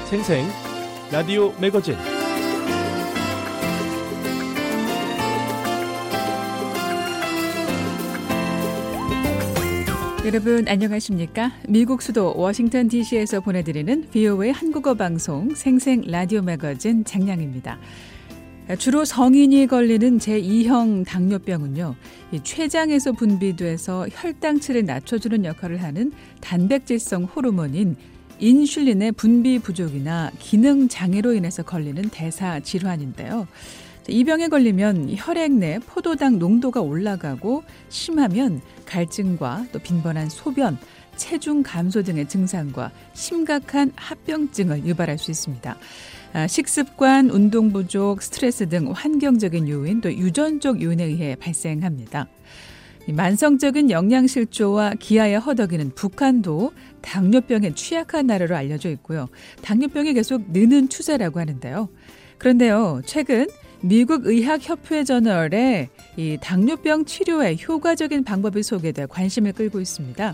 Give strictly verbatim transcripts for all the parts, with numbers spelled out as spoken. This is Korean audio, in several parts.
생생 라디오 매거진 여러분 안녕하십니까? 미국 수도 워싱턴 디씨에서 보내드리는 브이오에이 한국어 방송 생생 라디오 매거진 장량입니다. 주로 성인이 걸리는 제이형 당뇨병은요, 이 췌장에서 분비돼서 혈당치를 낮춰주는 역할을 하는 단백질성 호르몬인 인슐린의 분비 부족이나 기능 장애로 인해서 걸리는 대사 질환인데요. 이 병에 걸리면 혈액 내 포도당 농도가 올라가고 심하면 갈증과 또 빈번한 소변, 체중 감소 등의 증상과 심각한 합병증을 유발할 수 있습니다. 식습관, 운동 부족, 스트레스 등 환경적인 요인 또 유전적 요인에 의해 발생합니다. 만성적인 영양실조와 기아에 허덕이는 북한도 당뇨병에 취약한 나라로 알려져 있고요. 당뇨병이 계속 느는 추세라고 하는데요. 그런데요, 최근 미국 의학협회 저널에 이 당뇨병 치료에 효과적인 방법이 소개돼 관심을 끌고 있습니다.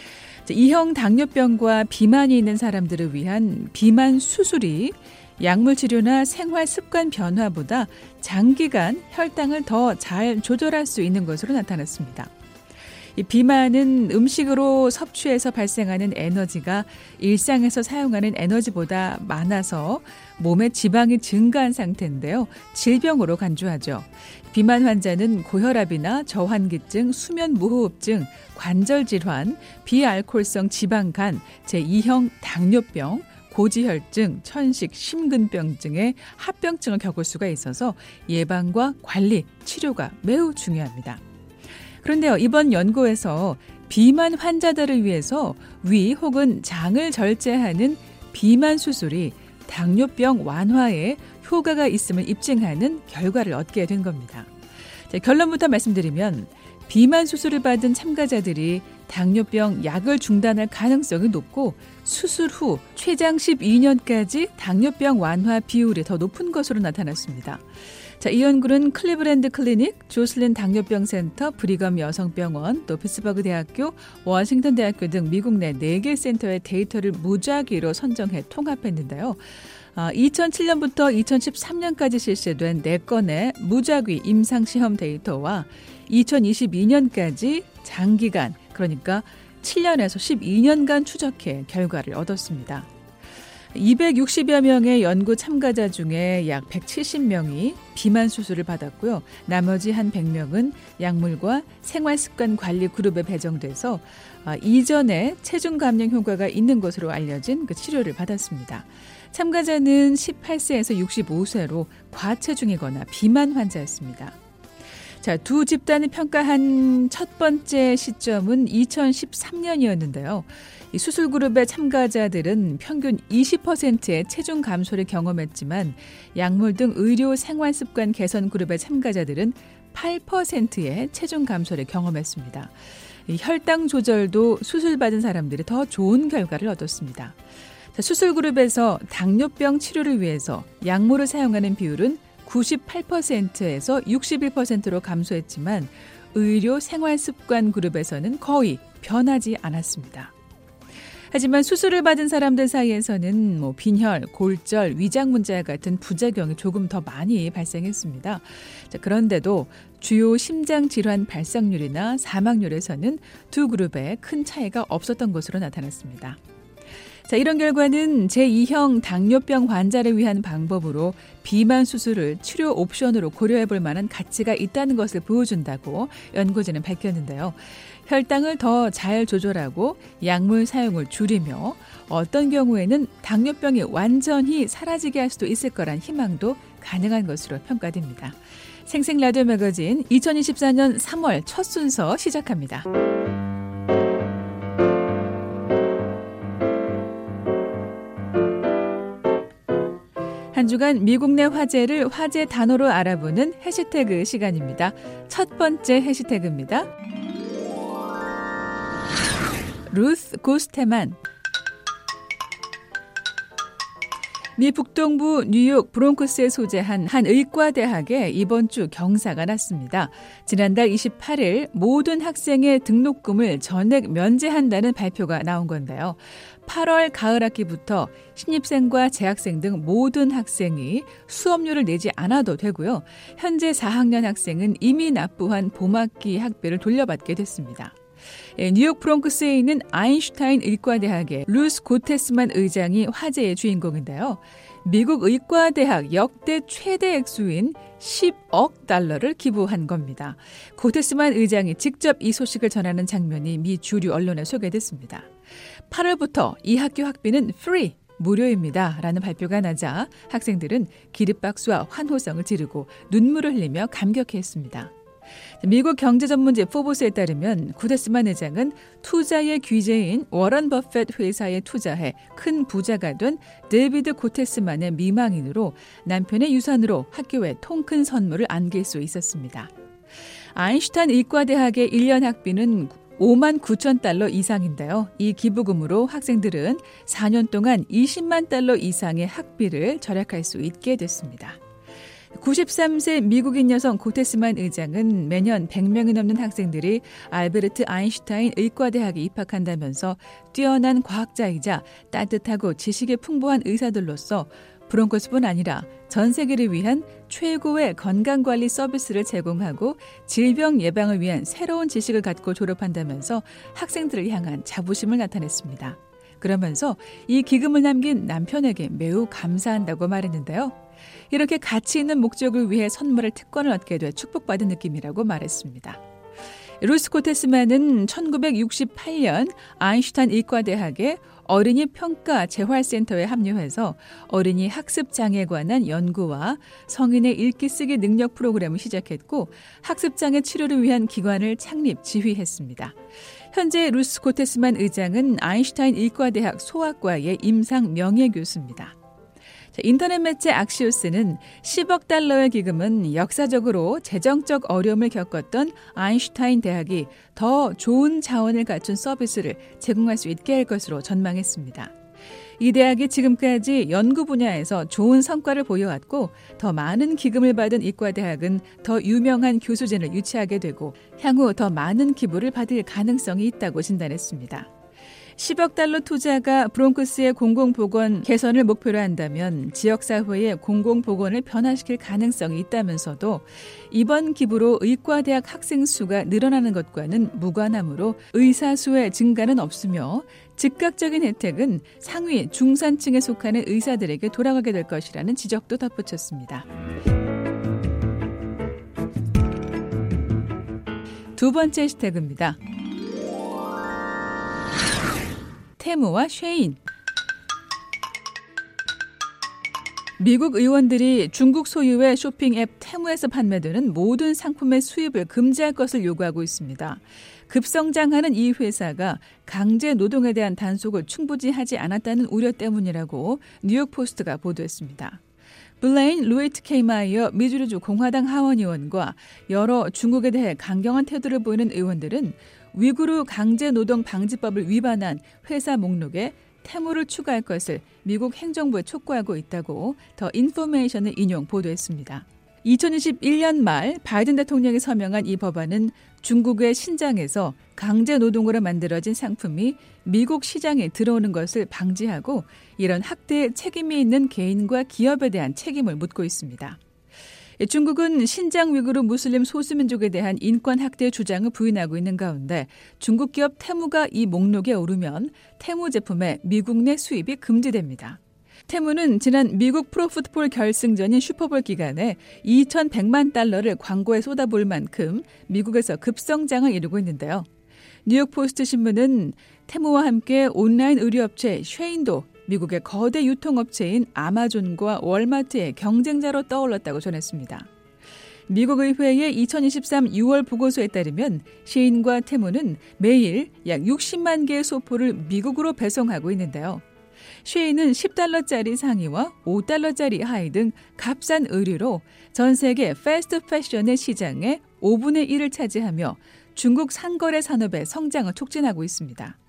이형 당뇨병과 비만이 있는 사람들을 위한 비만 수술이 약물 치료나 생활 습관 변화보다 장기간 혈당을 더 잘 조절할 수 있는 것으로 나타났습니다. 이 비만은 음식으로 섭취해서 발생하는 에너지가 일상에서 사용하는 에너지보다 많아서 몸에 지방이 증가한 상태인데요. 질병으로 간주하죠. 비만 환자는 고혈압이나 저환기증, 수면무호흡증, 관절질환, 비알코올성 지방간, 제이형 당뇨병, 고지혈증, 천식, 심근병 등의 합병증을 겪을 수가 있어서 예방과 관리, 치료가 매우 중요합니다. 그런데요, 이번 연구에서 비만 환자들을 위해서 위 혹은 장을 절제하는 비만 수술이 당뇨병 완화에 효과가 있음을 입증하는 결과를 얻게 된 겁니다. 자, 결론부터 말씀드리면 비만 수술을 받은 참가자들이 당뇨병 약을 중단할 가능성이 높고 수술 후 췌장 십이 년까지 당뇨병 완화 비율이 더 높은 것으로 나타났습니다. 자, 이 연구는 클리브랜드 클리닉, 조슬린 당뇨병 센터, 브리검 여성병원, 또 피츠버그 대학교, 워싱턴 대학교 등 미국 내 네 개 센터의 데이터를 무작위로 선정해 통합했는데요. 이천칠 년부터 이천십삼 년까지 실시된 네 건의 무작위 임상시험 데이터와 이천이십이 년까지 장기간, 그러니까 칠 년에서 십이 년간 추적해 결과를 얻었습니다. 이백육십여 명의 연구 참가자 중에 약 백칠십 명이 비만 수술을 받았고요. 나머지 한 백 명은 약물과 생활습관 관리 그룹에 배정돼서 이전에 체중 감량 효과가 있는 것으로 알려진 그 치료를 받았습니다. 참가자는 십팔 세에서 육십오 세로 과체중이거나 비만 환자였습니다. 자, 두 집단을 평가한 첫 번째 시점은 이천십삼 년이었는데요. 이 수술 그룹의 참가자들은 평균 이십 퍼센트의 체중 감소를 경험했지만 약물 등 의료 생활습관 개선 그룹의 참가자들은 팔 퍼센트의 체중 감소를 경험했습니다. 이 혈당 조절도 수술받은 사람들이 더 좋은 결과를 얻었습니다. 자, 수술 그룹에서 당뇨병 치료를 위해서 약물을 사용하는 비율은 구십팔 퍼센트에서 육십일 퍼센트로 감소했지만 의료 생활습관 그룹에서는 거의 변하지 않았습니다. 하지만 수술을 받은 사람들 사이에서는 뭐 빈혈, 골절, 위장 문제 같은 부작용이 조금 더 많이 발생했습니다. 자, 그런데도 주요 심장 질환 발생률이나 사망률에서는 두 그룹에 큰 차이가 없었던 것으로 나타났습니다. 자, 이런 결과는 제이형 당뇨병 환자를 위한 방법으로 비만 수술을 치료 옵션으로 고려해 볼 만한 가치가 있다는 것을 보여준다고 연구진은 밝혔는데요. 혈당을 더 잘 조절하고 약물 사용을 줄이며 어떤 경우에는 당뇨병이 완전히 사라지게 할 수도 있을 거란 희망도 가능한 것으로 평가됩니다. 생생 라디오 매거진 이천이십사 년 삼월 첫 순서 시작합니다. 한 주간 미국 내 화제를 화제 단어로 알아보는 해시태그 시간입니다. 첫 번째 해시태그입니다. 루스 고스테만. 미 북동부 뉴욕 브롱크스에 소재한 한 의과대학에 이번 주 경사가 났습니다. 지난달 이십팔일 모든 학생의 등록금을 전액 면제한다는 발표가 나온 건데요. 팔월 가을 학기부터 신입생과 재학생 등 모든 학생이 수업료를 내지 않아도 되고요. 현재 사 학년 학생은 이미 납부한 봄학기 학비를 돌려받게 됐습니다. 뉴욕 브롱크스에 있는 아인슈타인 의과대학의 루스 고테스만 의장이 화제의 주인공인데요. 미국 의과대학 역대 최대 액수인 십억 달러를 기부한 겁니다. 고테스만 의장이 직접 이 소식을 전하는 장면이 미 주류 언론에 소개됐습니다. 팔월부터 이 학교 학비는 free, 무료입니다 라는 발표가 나자 학생들은 기립박수와 환호성을 지르고 눈물을 흘리며 감격해했습니다. 미국 경제전문지 포브스에 따르면 고테스만 의장은 투자의 귀재인 워런 버핏 회사에 투자해 큰 부자가 된 데이비드 고테스만의 미망인으로 남편의 유산으로 학교에 통큰 선물을 안길 수 있었습니다. 아인슈타인 의과대학의 일 년 학비는 오만 구천 달러 이상인데요. 이 기부금으로 학생들은 사 년 동안 이십만 달러 이상의 학비를 절약할 수 있게 됐습니다. 구십삼 세 미국인 여성 고테스만 의장은 매년 백 명이 넘는 학생들이 알베르트 아인슈타인 의과대학에 입학한다면서 뛰어난 과학자이자 따뜻하고 지식이 풍부한 의사들로서 브롱코스뿐 아니라 전 세계를 위한 최고의 건강관리 서비스를 제공하고 질병 예방을 위한 새로운 지식을 갖고 졸업한다면서 학생들을 향한 자부심을 나타냈습니다. 그러면서 이 기금을 남긴 남편에게 매우 감사한다고 말했는데요. 이렇게 가치 있는 목적을 위해 선물을 특권을 얻게 돼 축복받은 느낌이라고 말했습니다. 루스 고테스만은 천구백육십팔 년 아인슈타인 의과대학의 어린이 평가 재활센터에 합류해서 어린이 학습장애에 관한 연구와 성인의 읽기 쓰기 능력 프로그램을 시작했고 학습장애 치료를 위한 기관을 창립, 지휘했습니다. 현재 루스 고테스만 의장은 아인슈타인 의과대학 소아과의 임상 명예교수입니다. 인터넷 매체 악시오스는 십억 달러의 기금은 역사적으로 재정적 어려움을 겪었던 아인슈타인 대학이 더 좋은 자원을 갖춘 서비스를 제공할 수 있게 할 것으로 전망했습니다. 이 대학이 지금까지 연구 분야에서 좋은 성과를 보여왔고 더 많은 기금을 받은 이과대학은 더 유명한 교수진을 유치하게 되고 향후 더 많은 기부를 받을 가능성이 있다고 진단했습니다. 십억 달러 투자가 브롱크스의 공공보건 개선을 목표로 한다면 지역사회의 공공보건을 변화시킬 가능성이 있다면서도 이번 기부로 의과대학 학생 수가 늘어나는 것과는 무관하므로 의사 수의 증가는 없으며 즉각적인 혜택은 상위 중산층에 속하는 의사들에게 돌아가게 될 것이라는 지적도 덧붙였습니다. 두 번째 해시태그입니다. 테무와 쉐인. 미국 의원들이 중국 소유의 쇼핑 앱 테무에서 판매되는 모든 상품의 수입을 금지할 것을 요구하고 있습니다. 급성장하는 이 회사가 강제 노동에 대한 단속을 충분히 하지 않았다는 우려 때문이라고 뉴욕포스트가 보도했습니다. 블레인 루이트 케이마이어 미주리주 공화당 하원 의원과 여러 중국에 대해 강경한 태도를 보이는 의원들은 위구르 강제노동 방지법을 위반한 회사 목록에 테무를 추가할 것을 미국 행정부에 촉구하고 있다고 더 인포메이션을 인용 보도했습니다. 이천이십일 년 말 바이든 대통령이 서명한 이 법안은 중국의 신장에서 강제노동으로 만들어진 상품이 미국 시장에 들어오는 것을 방지하고 이런 학대에 책임이 있는 개인과 기업에 대한 책임을 묻고 있습니다. 중국은 신장 위구르 무슬림 소수민족에 대한 인권 학대 주장을 부인하고 있는 가운데 중국 기업 테무가 이 목록에 오르면 테무 제품의 미국 내 수입이 금지됩니다. 테무는 지난 미국 프로풋볼 결승전인 슈퍼볼 기간에 이천백만 달러를 광고에 쏟아부을 만큼 미국에서 급성장을 이루고 있는데요. 뉴욕포스트 신문은 테무와 함께 온라인 의류업체 쉐인도 미국의 거대 유통업체인 아마존과 월마트의 경쟁자로 떠올랐다고 전했습니다. 미국 의회의 이천이십삼 유월 보고서에 따르면 쉐인과 테무는 매일 약 육십만 개의 소포를 미국으로 배송하고 있는데요. 쉐인은 십 달러짜리 상의와 오 달러짜리 하의 등 값싼 의류로 전 세계 패스트 패션의 시장의 오분의 일을 차지하며 중국 상거래 산업의 성장을 촉진하고 있습니다.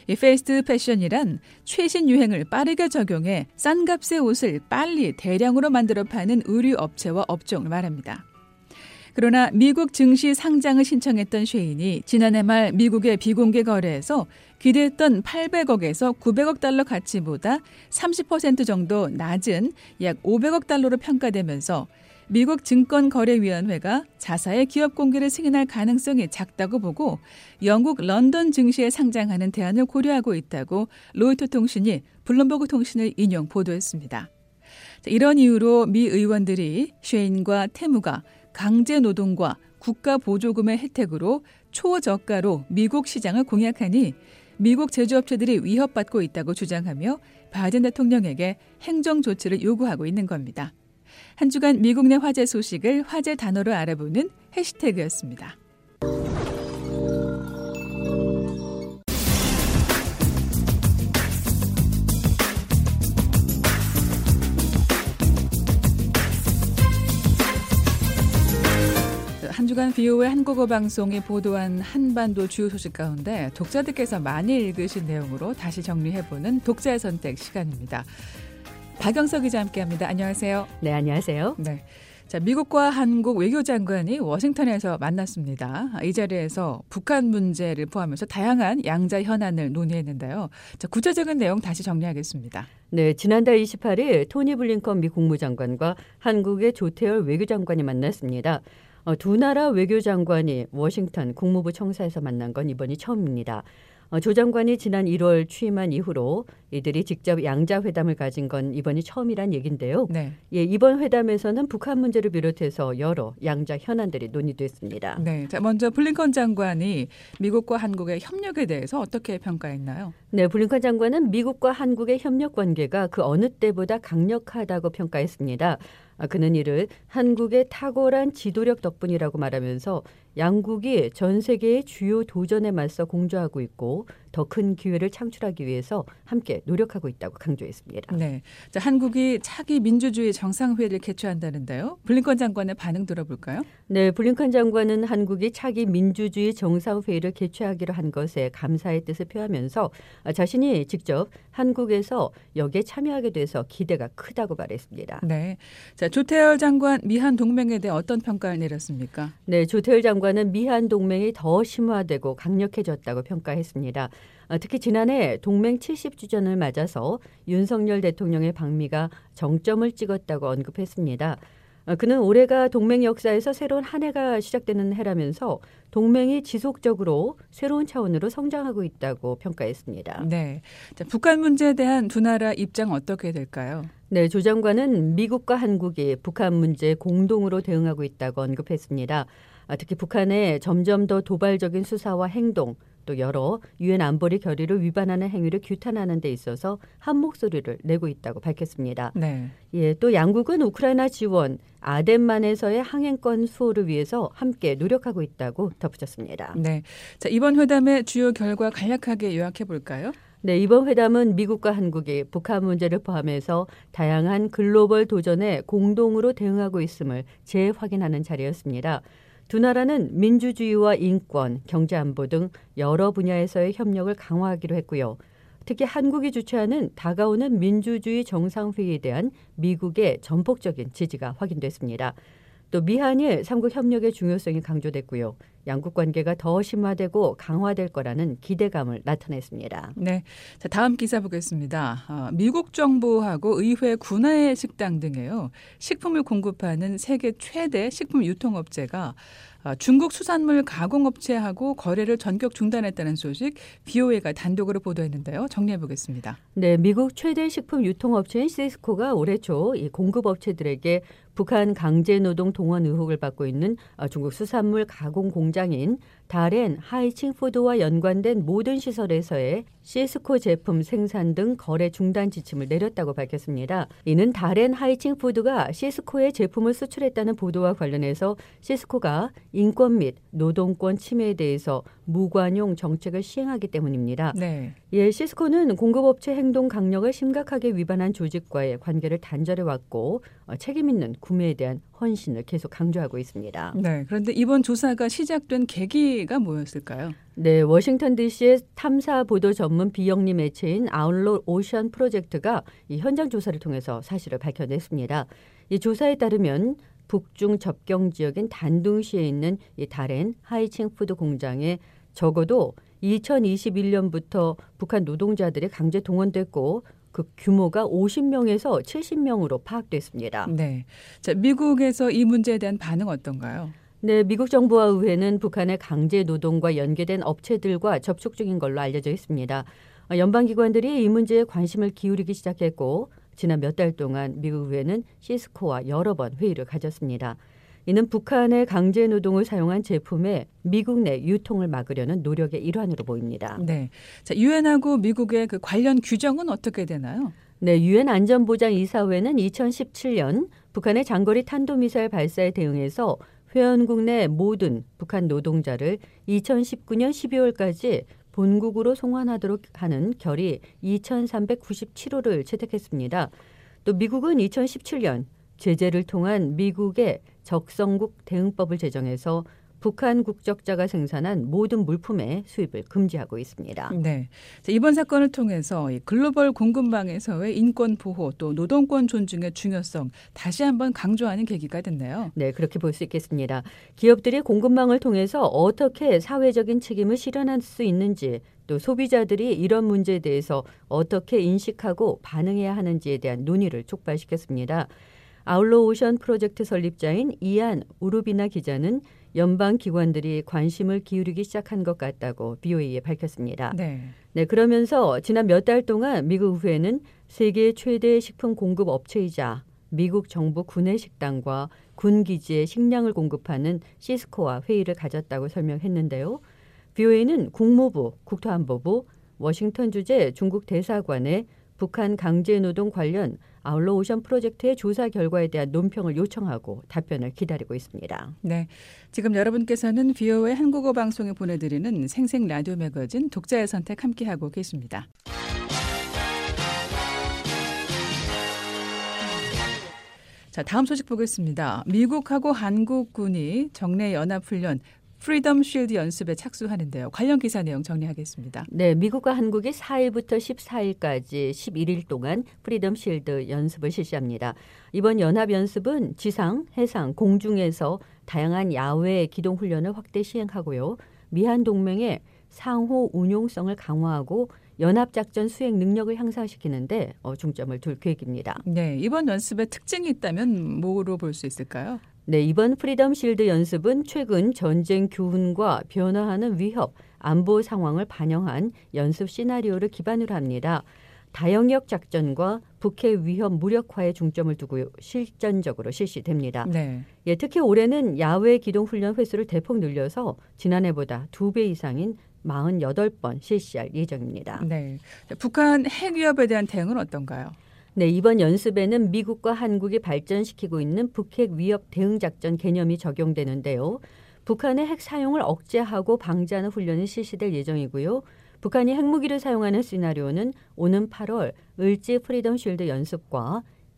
이 패스트 패션이란 최신 유행을 빠르게 적용해 싼 값의 옷을 빨리 대량으로 만들어 파는 의류 업체와 업종을 말합니다. 그러나 미국 증시 상장을 신청했던 쉐인이 지난해 말 미국의 비공개 거래에서 기대했던 팔백억에서 구백억 달러 가치보다 삼십 퍼센트 정도 낮은 약 오백억 달러로 평가되면서 미국 증권거래위원회가 자사의 기업 공개를 승인할 가능성이 작다고 보고 영국 런던 증시에 상장하는 대안을 고려하고 있다고 로이터 통신이 블룸버그 통신을 인용 보도했습니다. 이런 이유로 미 의원들이 쉐인과 테무가 강제 노동과 국가 보조금의 혜택으로 초저가로 미국 시장을 공략하니 미국 제조업체들이 위협받고 있다고 주장하며 바이든 대통령에게 행정 조치를 요구하고 있는 겁니다. 한 주간 미국 내 화제 소식을 화제 단어로 알아보는 해시태그였습니다. 한 주간 비오의 한국어 방송이 보도한 한반도 주요 소식 가운데 독자들께서 많이 읽으신 내용으로 다시 정리해보는 독자의 선택 시간입니다. 박영석 기자 함께합니다. 안녕하세요. 네, 안녕하세요. 네, 자, 미국과 한국 외교장관이 워싱턴에서 만났습니다. 이 자리에서 북한 문제를 포함해서 다양한 양자 현안을 논의했는데요. 자, 구체적인 내용 다시 정리하겠습니다. 네, 지난달 이십팔일 토니 블링컨 미 국무장관과 한국의 조태열 외교장관이 만났습니다. 어, 두 나라 외교장관이 워싱턴 국무부 청사에서 만난 건 이번이 처음입니다. 어, 조 장관이 지난 일월 취임한 이후로 이들이 직접 양자회담을 가진 건 이번이 처음이란 얘기인데요. 네. 예, 이번 회담에서는 북한 문제를 비롯해서 여러 양자 현안들이 논의됐습니다. 네, 자, 먼저 블링컨 장관이 미국과 한국의 협력에 대해서 어떻게 평가했나요? 네, 블링컨 장관은 미국과 한국의 협력 관계가 그 어느 때보다 강력하다고 평가했습니다. 그는 이를 한국의 탁월한 지도력 덕분이라고 말하면서 양국이 전 세계의 주요 도전에 맞서 공조하고 있고 더 큰 기회를 창출하기 위해서 함께 노력하고 있다고 강조했습니다. 네, 자, 한국이 차기 민주주의 정상회의를 개최한다는데요. 블링컨 장관의 반응 들어볼까요? 네, 블링컨 장관은 한국이 차기 민주주의 정상회의를 개최하기로 한 것에 감사의 뜻을 표하면서 자신이 직접 한국에서 여기에 참여하게 돼서 기대가 크다고 말했습니다. 네, 자, 조태열 장관 미한 동맹에 대해 어떤 평가를 내렸습니까? 네, 조태열 장관은 미한 동맹이 더 심화되고 강력해졌다고 평가했습니다. 특히 지난해 동맹 칠십 주년을 맞아서 윤석열 대통령의 방미가 정점을 찍었다고 언급했습니다. 그는 올해가 동맹 역사에서 새로운 한 해가 시작되는 해라면서 동맹이 지속적으로 새로운 차원으로 성장하고 있다고 평가했습니다. 네, 자, 북한 문제에 대한 두 나라 입장 어떻게 될까요? 네, 조 장관은 미국과 한국이 북한 문제에 공동으로 대응하고 있다고 언급했습니다. 특히 북한의 점점 더 도발적인 수사와 행동, 또 여러 유엔 안보리 결의를 위반하는 행위를 규탄하는 데 있어서 한 목소리를 내고 있다고 밝혔습니다. 네. 예, 또 양국은 우크라이나 지원, 아덴만에서의 항행권 수호를 위해서 함께 노력하고 있다고 덧붙였습니다. 네, 자, 이번 회담의 주요 결과 간략하게 요약해 볼까요? 네, 이번 회담은 미국과 한국이 북한 문제를 포함해서 다양한 글로벌 도전에 공동으로 대응하고 있음을 재확인하는 자리였습니다. 두 나라는 민주주의와 인권, 경제안보 등 여러 분야에서의 협력을 강화하기로 했고요. 특히 한국이 주최하는 다가오는 민주주의 정상회의에 대한 미국의 전폭적인 지지가 확인됐습니다. 또 미한일 삼국 협력의 중요성이 강조됐고요. 양국 관계가 더 심화되고 강화될 거라는 기대감을 나타냈습니다. 네, 자, 다음 기사 보겠습니다. 어, 미국 정부하고 의회 군하의 식당 등에요. 식품을 공급하는 세계 최대 식품 유통업체가 어, 중국 수산물 가공업체하고 거래를 전격 중단했다는 소식 비오에이가 단독으로 보도했는데요. 정리해 보겠습니다. 네, 미국 최대 식품 유통업체인 시스코가 올해 초 이 공급업체들에게 북한 강제노동 동원 의혹을 받고 있는 중국 수산물 가공 공장인 다렌 하이칭푸드와 연관된 모든 시설에서의 시스코 제품 생산 등 거래 중단 지침을 내렸다고 밝혔습니다. 이는 다렌 하이칭푸드가 시스코의 제품을 수출했다는 보도와 관련해서 시스코가 인권 및 노동권 침해에 대해서 무관용 정책을 시행하기 때문입니다. 네. 예, 시스코는 공급업체 행동 강령을 심각하게 위반한 조직과의 관계를 단절해 왔고 어, 책임 있는 구매에 대한 헌신을 계속 강조하고 있습니다. 네, 그런데 이번 조사가 시작된 계기가 뭐였을까요? 네, 워싱턴 디씨의 탐사 보도 전문 비영리 매체인 아울러 오션 프로젝트가 이 현장 조사를 통해서 사실을 밝혀냈습니다. 이 조사에 따르면 북중 접경 지역인 단둥시에 있는 이 다롄 하이칭 푸드 공장에 적어도 이천이십일 년부터 북한 노동자들이 강제 동원됐고 그 규모가 오십 명에서 칠십 명으로 파악됐습니다. 네, 자, 미국에서 이 문제에 대한 반응 어떤가요? 네, 미국 정부와 의회는 북한의 강제 노동과 연계된 업체들과 접촉 중인 걸로 알려져 있습니다. 연방기관들이 이 문제에 관심을 기울이기 시작했고 지난 몇 달 동안 미국 의회는 시스코와 여러 번 회의를 가졌습니다. 이는 북한의 강제 노동을 사용한 제품의 미국 내 유통을 막으려는 노력의 일환으로 보입니다. 네, 자, 유엔하고 미국의 그 관련 규정은 어떻게 되나요? 네, 유엔 안전보장이사회는 이천십칠 년 북한의 장거리 탄도미사일 발사에 대응해서 회원국 내 모든 북한 노동자를 이천십구 년 십이월까지 본국으로 송환하도록 하는 결의 이천삼백구십칠 호를 채택했습니다. 또 미국은 이천십칠 년 제재를 통한 미국의 적성국 대응법을 제정해서 북한 국적자가 생산한 모든 물품의 수입을 금지하고 있습니다. 네, 자, 이번 사건을 통해서 이 글로벌 공급망에서의 인권 보호 또 노동권 존중의 중요성 다시 한번 강조하는 계기가 됐네요. 네, 그렇게 볼 수 있겠습니다. 기업들이 공급망을 통해서 어떻게 사회적인 책임을 실현할 수 있는지 또 소비자들이 이런 문제에 대해서 어떻게 인식하고 반응해야 하는지에 대한 논의를 촉발시켰습니다. 아울러 오션 프로젝트 설립자인 이안 우루비나 기자는 연방 기관들이 관심을 기울이기 시작한 것 같다고 비오에이에 밝혔습니다. 네. 네, 그러면서 지난 몇 달 동안 미국 의회는 세계 최대 식품 공급 업체이자 미국 정부 구내식당과 군기지에 식량을 공급하는 시스코와 회의를 가졌다고 설명했는데요. 비오에이는 국무부, 국토안보부, 워싱턴 주재 중국 대사관에 북한 강제노동 관련 아울러 오션 프로젝트의 조사 결과에 대한 논평을 요청하고 답변을 기다리고 있습니다. 네, 지금 여러분께서는 비오에이 한국어 방송에 보내드리는 생생 라디오 매거진 독자의 선택 함께하고 계십니다. 자, 다음 소식 보겠습니다. 미국하고 한국군이 정례 연합훈련 프리덤 쉴드 연습에 착수하는데요. 관련 기사 내용 정리하겠습니다. 네, 미국과 한국이 사 일부터 십사 일까지 십일 일 동안 프리덤 쉴드 연습을 실시합니다. 이번 연합 연습은 지상, 해상, 공중에서 다양한 야외 기동 훈련을 확대 시행하고요. 미한 동맹의 상호 운용성을 강화하고 연합작전 수행 능력을 향상시키는데 중점을 둘 계획입니다. 네, 이번 연습에 특징이 있다면 뭐로 볼 수 있을까요? 네, 이번 프리덤 실드 연습은 최근 전쟁 교훈과 변화하는 위협, 안보 상황을 반영한 연습 시나리오를 기반으로 합니다. 다영역 작전과 북핵 위협 무력화에 중점을 두고 실전적으로 실시됩니다. 네. 예, 특히 올해는 야외 기동 훈련 횟수를 대폭 늘려서 지난해보다 두 배 이상인 사십팔 번 실시할 예정입니다. 네. 북한 핵 위협에 대한 대응은 어떤가요? 네, 이번 연습에는 미국과 한국이 발전시키고 있는 북핵 위협 대응 작전 개념이 적용되는데요. 북한의 핵 사용을 억제하고 방지하는 훈련이 실시될 예정이고요. 북한이 핵무기를 사용하는 시나리오는 오는 팔월 을지 프리덤 쉴드 연습과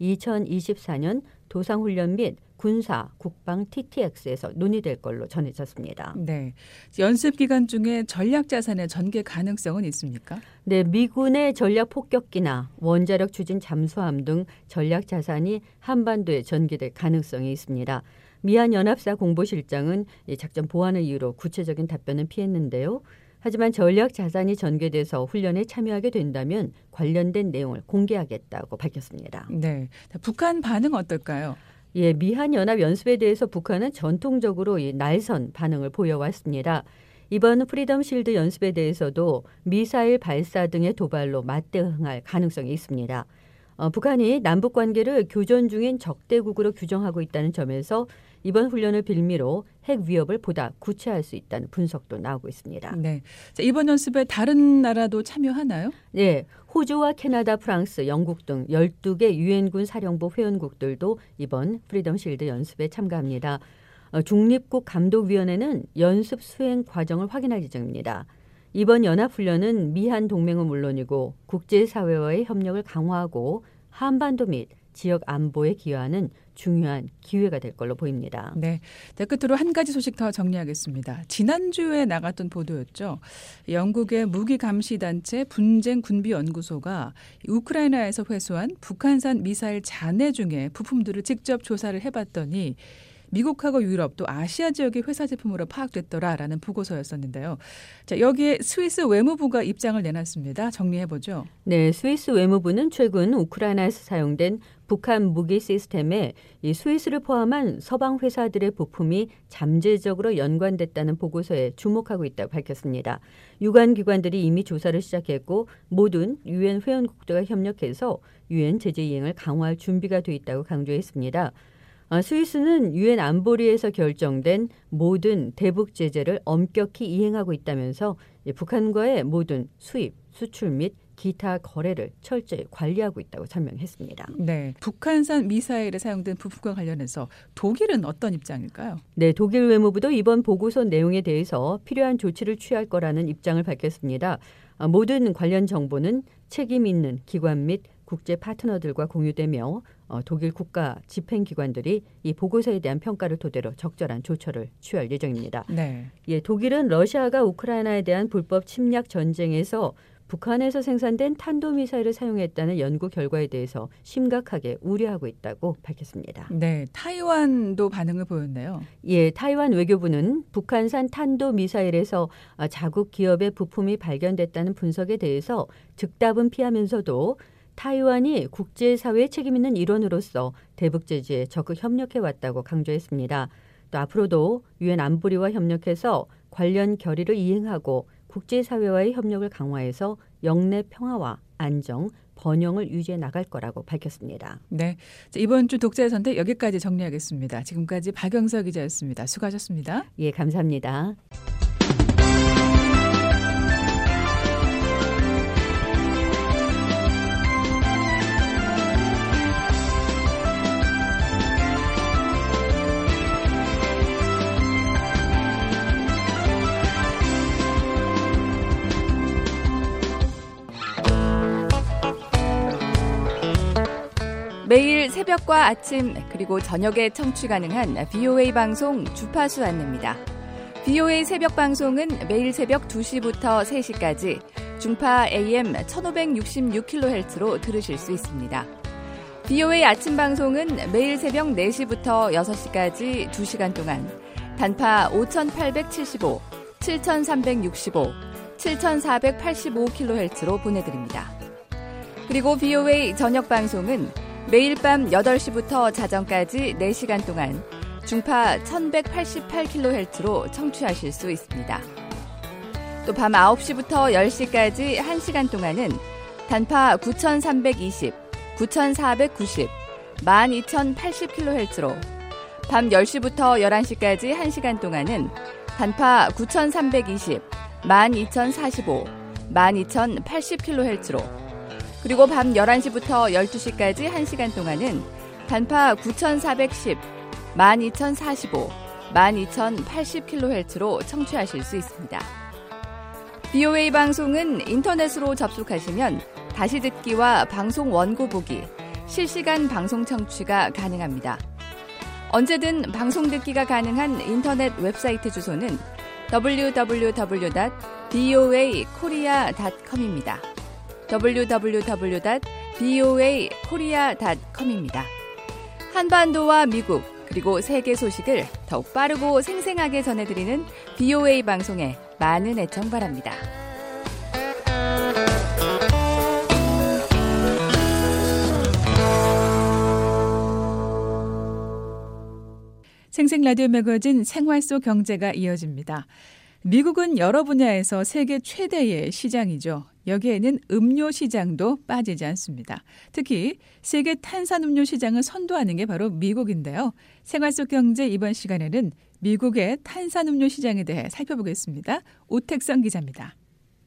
이천이십사 년 도상훈련 및 군사, 국방 티티엑스에서 논의될 걸로 전해졌습니다. 네, 연습 기간 중에 전략 자산의 전개 가능성은 있습니까? 네, 미군의 전략 폭격기나 원자력 추진 잠수함 등 전략 자산이 한반도에 전개될 가능성이 있습니다. 미한 연합사 공보실장은 작전 보완을 이유로 구체적인 답변은 피했는데요. 하지만 전략 자산이 전개돼서 훈련에 참여하게 된다면 관련된 내용을 공개하겠다고 밝혔습니다. 네, 북한 반응 어떨까요? 예, 미한 연합 연습에 대해서 북한은 전통적으로 이 날선 반응을 보여왔습니다. 이번 프리덤 실드 연습에 대해서도 미사일 발사 등의 도발로 맞대응할 가능성이 있습니다. 어, 북한이 남북 관계를 교전 중인 적대국으로 규정하고 있다는 점에서 이번 훈련을 빌미로 핵 위협을 보다 구체화할 수 있다는 분석도 나오고 있습니다. 네, 자, 이번 연습에 다른 나라도 참여하나요? 네, 호주와 캐나다, 프랑스, 영국 등 열두 개 유엔군 사령부 회원국들도 이번 프리덤 실드 연습에 참가합니다. 어, 중립국 감독위원회는 연습 수행 과정을 확인할 예정입니다. 이번 연합훈련은 미한 동맹은 물론이고 국제사회와의 협력을 강화하고 한반도 및 지역 안보에 기여하는 중요한 기회가 될 걸로 보입니다. 네, 네, 끝으로 한 가지 소식 더 정리하겠습니다. 지난주에 나갔던 보도였죠. 영국의 무기감시단체 분쟁군비연구소가 우크라이나에서 회수한 북한산 미사일 잔해 중에 부품들을 직접 조사를 해봤더니 미국하고 유럽 또 아시아 지역의 회사 제품으로 파악됐더라라는 보고서였었는데요. 자, 여기에 스위스 외무부가 입장을 내놨습니다. 정리해보죠. 네, 스위스 외무부는 최근 우크라이나에서 사용된 북한 무기 시스템에 이 스위스를 포함한 서방 회사들의 부품이 잠재적으로 연관됐다는 보고서에 주목하고 있다고 밝혔습니다. 유관 기관들이 이미 조사를 시작했고 모든 유엔 회원국들과 협력해서 유엔 제재 이행을 강화할 준비가 돼 있다고 강조했습니다. 스위스는 유엔 안보리에서 결정된 모든 대북 제재를 엄격히 이행하고 있다면서 북한과의 모든 수입, 수출 및 기타 거래를 철저히 관리하고 있다고 설명했습니다. 네, 북한산 미사일에 사용된 부품과 관련해서 독일은 어떤 입장일까요? 네, 독일 외무부도 이번 보고서 내용에 대해서 필요한 조치를 취할 거라는 입장을 밝혔습니다. 모든 관련 정보는 책임 있는 기관 및 국제 파트너들과 공유되며 어, 독일 국가 집행기관들이 이 보고서에 대한 평가를 토대로 적절한 조처를 취할 예정입니다. 네. 예, 독일은 러시아가 우크라이나에 대한 불법 침략 전쟁에서 북한에서 생산된 탄도미사일을 사용했다는 연구 결과에 대해서 심각하게 우려하고 있다고 밝혔습니다. 네, 타이완도 반응을 보였네요. 예, 타이완 외교부는 북한산 탄도미사일에서 자국 기업의 부품이 발견됐다는 분석에 대해서 즉답은 피하면서도 타이완이 국제사회에 책임 있는 일원으로서 대북 제재에 적극 협력해왔다고 강조했습니다. 또 앞으로도 유엔 안보리와 협력해서 관련 결의를 이행하고 국제사회와의 협력을 강화해서 영내 평화와 안정, 번영을 유지해 나갈 거라고 밝혔습니다. 네, 이번 주 독자의 선택 여기까지 정리하겠습니다. 지금까지 박영서 기자였습니다. 수고하셨습니다. 예, 감사합니다. 매일 새벽과 아침 그리고 저녁에 청취 가능한 브이오에이 방송 주파수 안내입니다. 브이오에이 새벽 방송은 매일 새벽 두 시부터 세 시까지 중파 에이엠 천오백육십육 킬로헤르츠로 들으실 수 있습니다. 브이오에이 아침 방송은 매일 새벽 네 시부터 여섯 시까지 두 시간 동안 단파 오천팔백칠십오, 칠천삼백육십오, 칠천사백팔십오 킬로헤르츠로 보내드립니다. 그리고 브이오에이 저녁 방송은 매일 밤 여덟 시부터 자정까지 네 시간 동안 중파 천백팔십팔 킬로헤르츠로 청취하실 수 있습니다. 또 밤 아홉 시부터 열 시까지 한 시간 동안은 단파 구천삼백이십, 구천사백구십, 만 이천팔십 킬로헤르츠로 밤 열 시부터 열한 시까지 한 시간 동안은 단파 구천삼백이십, 만 이천사십오, 만 이천팔십 킬로헤르츠로 그리고 밤 열한 시부터 열두 시까지 한 시간 동안은 단파 구천사백십, 만 이천사십오, 만 이천팔십 킬로헤르츠로 청취하실 수 있습니다. 브이오에이 방송은 인터넷으로 접속하시면 다시 듣기와 방송 원고 보기, 실시간 방송 청취가 가능합니다. 언제든 방송 듣기가 가능한 인터넷 웹사이트 주소는 더블유 더블유 더블유 닷 브이오에이 코리아 닷 컴입니다. 더블유 더블유 더블유 닷 브이오에이 코리아 닷 컴입니다. 한반도와 미국 그리고 세계 소식을 더욱 빠르고 생생하게 전해드리는 브이오에이 방송에 많은 애청 바랍니다. 생생 라디오 매거진 생활 속 경제가 이어집니다. 미국은 여러 분야에서 세계 최대의 시장이죠. 여기에는 음료 시장도 빠지지 않습니다. 특히 세계 탄산음료 시장을 선도하는 게 바로 미국인데요. 생활 속 경제 이번 시간에는 미국의 탄산음료 시장에 대해 살펴보겠습니다. 오택성 기자입니다.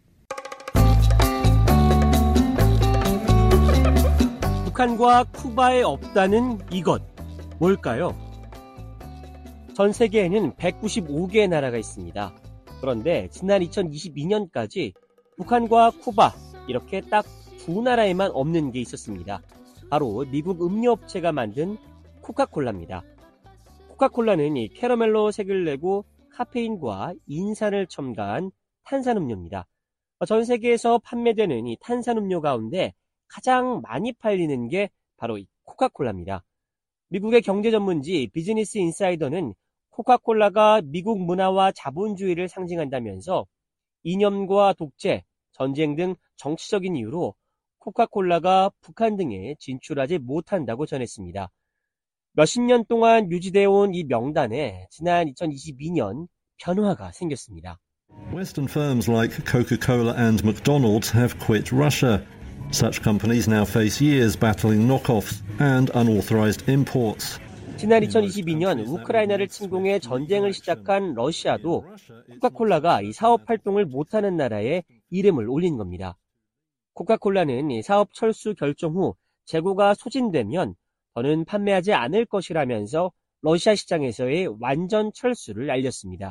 북한과 쿠바에 없다는 이것, 뭘까요? 전 세계에는 백구십오 개의 나라가 있습니다. 그런데 지난 이천이십이 년까지 북한과 쿠바 이렇게 딱 두 나라에만 없는 게 있었습니다. 바로 미국 음료업체가 만든 코카콜라입니다. 코카콜라는 이 캐러멜로 색을 내고 카페인과 인산을 첨가한 탄산음료입니다. 전 세계에서 판매되는 이 탄산음료 가운데 가장 많이 팔리는 게 바로 이 코카콜라입니다. 미국의 경제 전문지 비즈니스 인사이더는 코카콜라가 미국 문화와 자본주의를 상징한다면서 이념과 독재, 전쟁 등 정치적인 이유로 코카콜라가 북한 등에 진출하지 못한다고 전했습니다. 몇십 년 동안 유지되어 온 이 명단에 지난 이천이십이 년 변화가 생겼습니다. Western firms like Coca-Cola and McDonald's have quit Russia. Such companies now face years battling knockoffs and unauthorized imports. 지난 이천이십이 년 우크라이나를 침공해 전쟁을 시작한 러시아도 코카콜라가 이 사업 활동을 못하는 나라에 이름을 올린 겁니다. 코카콜라는 이 사업 철수 결정 후 재고가 소진되면 더는 판매하지 않을 것이라면서 러시아 시장에서의 완전 철수를 알렸습니다.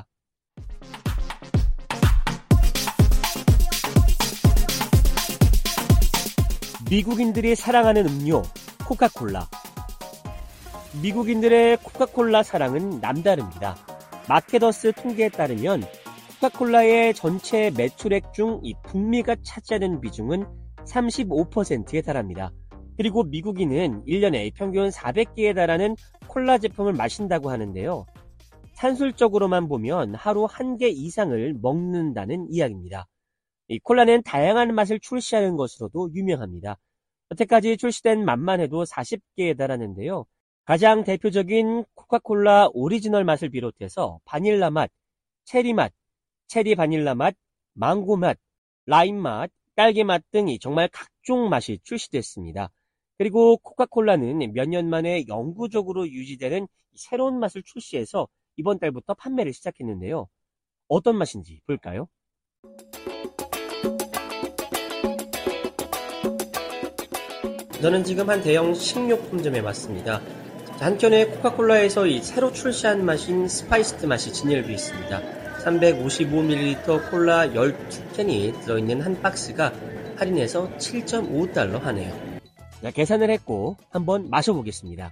미국인들이 사랑하는 음료, 코카콜라. 미국인들의 코카콜라 사랑은 남다릅니다. 마케더스 통계에 따르면 코카콜라의 전체 매출액 중 이 북미가 차지하는 비중은 삼십오 퍼센트에 달합니다. 그리고 미국인은 일 년에 평균 사백 개에 달하는 콜라 제품을 마신다고 하는데요. 산술적으로만 보면 하루 한 개 이상을 먹는다는 이야기입니다. 이 콜라는 다양한 맛을 출시하는 것으로도 유명합니다. 여태까지 출시된 맛만 해도 사십 개에 달하는데요. 가장 대표적인 코카콜라 오리지널 맛을 비롯해서 바닐라 맛, 체리 맛, 체리 바닐라 맛, 망고 맛, 라임 맛, 딸기 맛 등이 정말 각종 맛이 출시됐습니다. 그리고 코카콜라는 몇 년 만에 영구적으로 유지되는 새로운 맛을 출시해서 이번 달부터 판매를 시작했는데요. 어떤 맛인지 볼까요? 저는 지금 한 대형 식료품점에 왔습니다. 한켠에 코카콜라에서 이 새로 출시한 맛인 스파이스드 맛이 진열되어 있습니다. 삼백오십오 밀리리터 콜라 열두 캔이 들어있는 한 박스가 할인해서 칠 점 오 달러 하네요. 자, 계산을 했고 한번 마셔보겠습니다.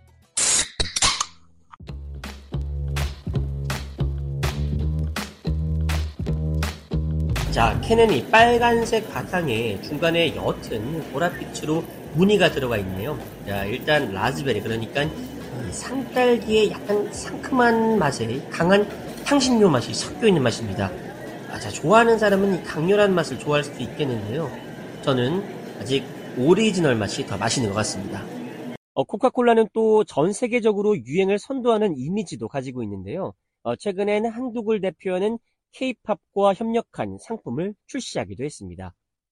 자, 캔은 이 빨간색 바탕에 중간에 옅은 보랏빛으로 무늬가 들어가 있네요. 자, 일단 라즈베리, 그러니까 이 상딸기의 약간 상큼한 맛에 강한 향신료 맛이 섞여 있는 맛입니다. 아, 자, 좋아하는 사람은 이 강렬한 맛을 좋아할 수도 있겠는데요. 저는 아직 오리지널 맛이 더 맛있는 것 같습니다. 어, 코카콜라는 또 전 세계적으로 유행을 선도하는 이미지도 가지고 있는데요. 어, 최근엔 한국을 대표하는 K-팝과 협력한 상품을 출시하기도 했습니다.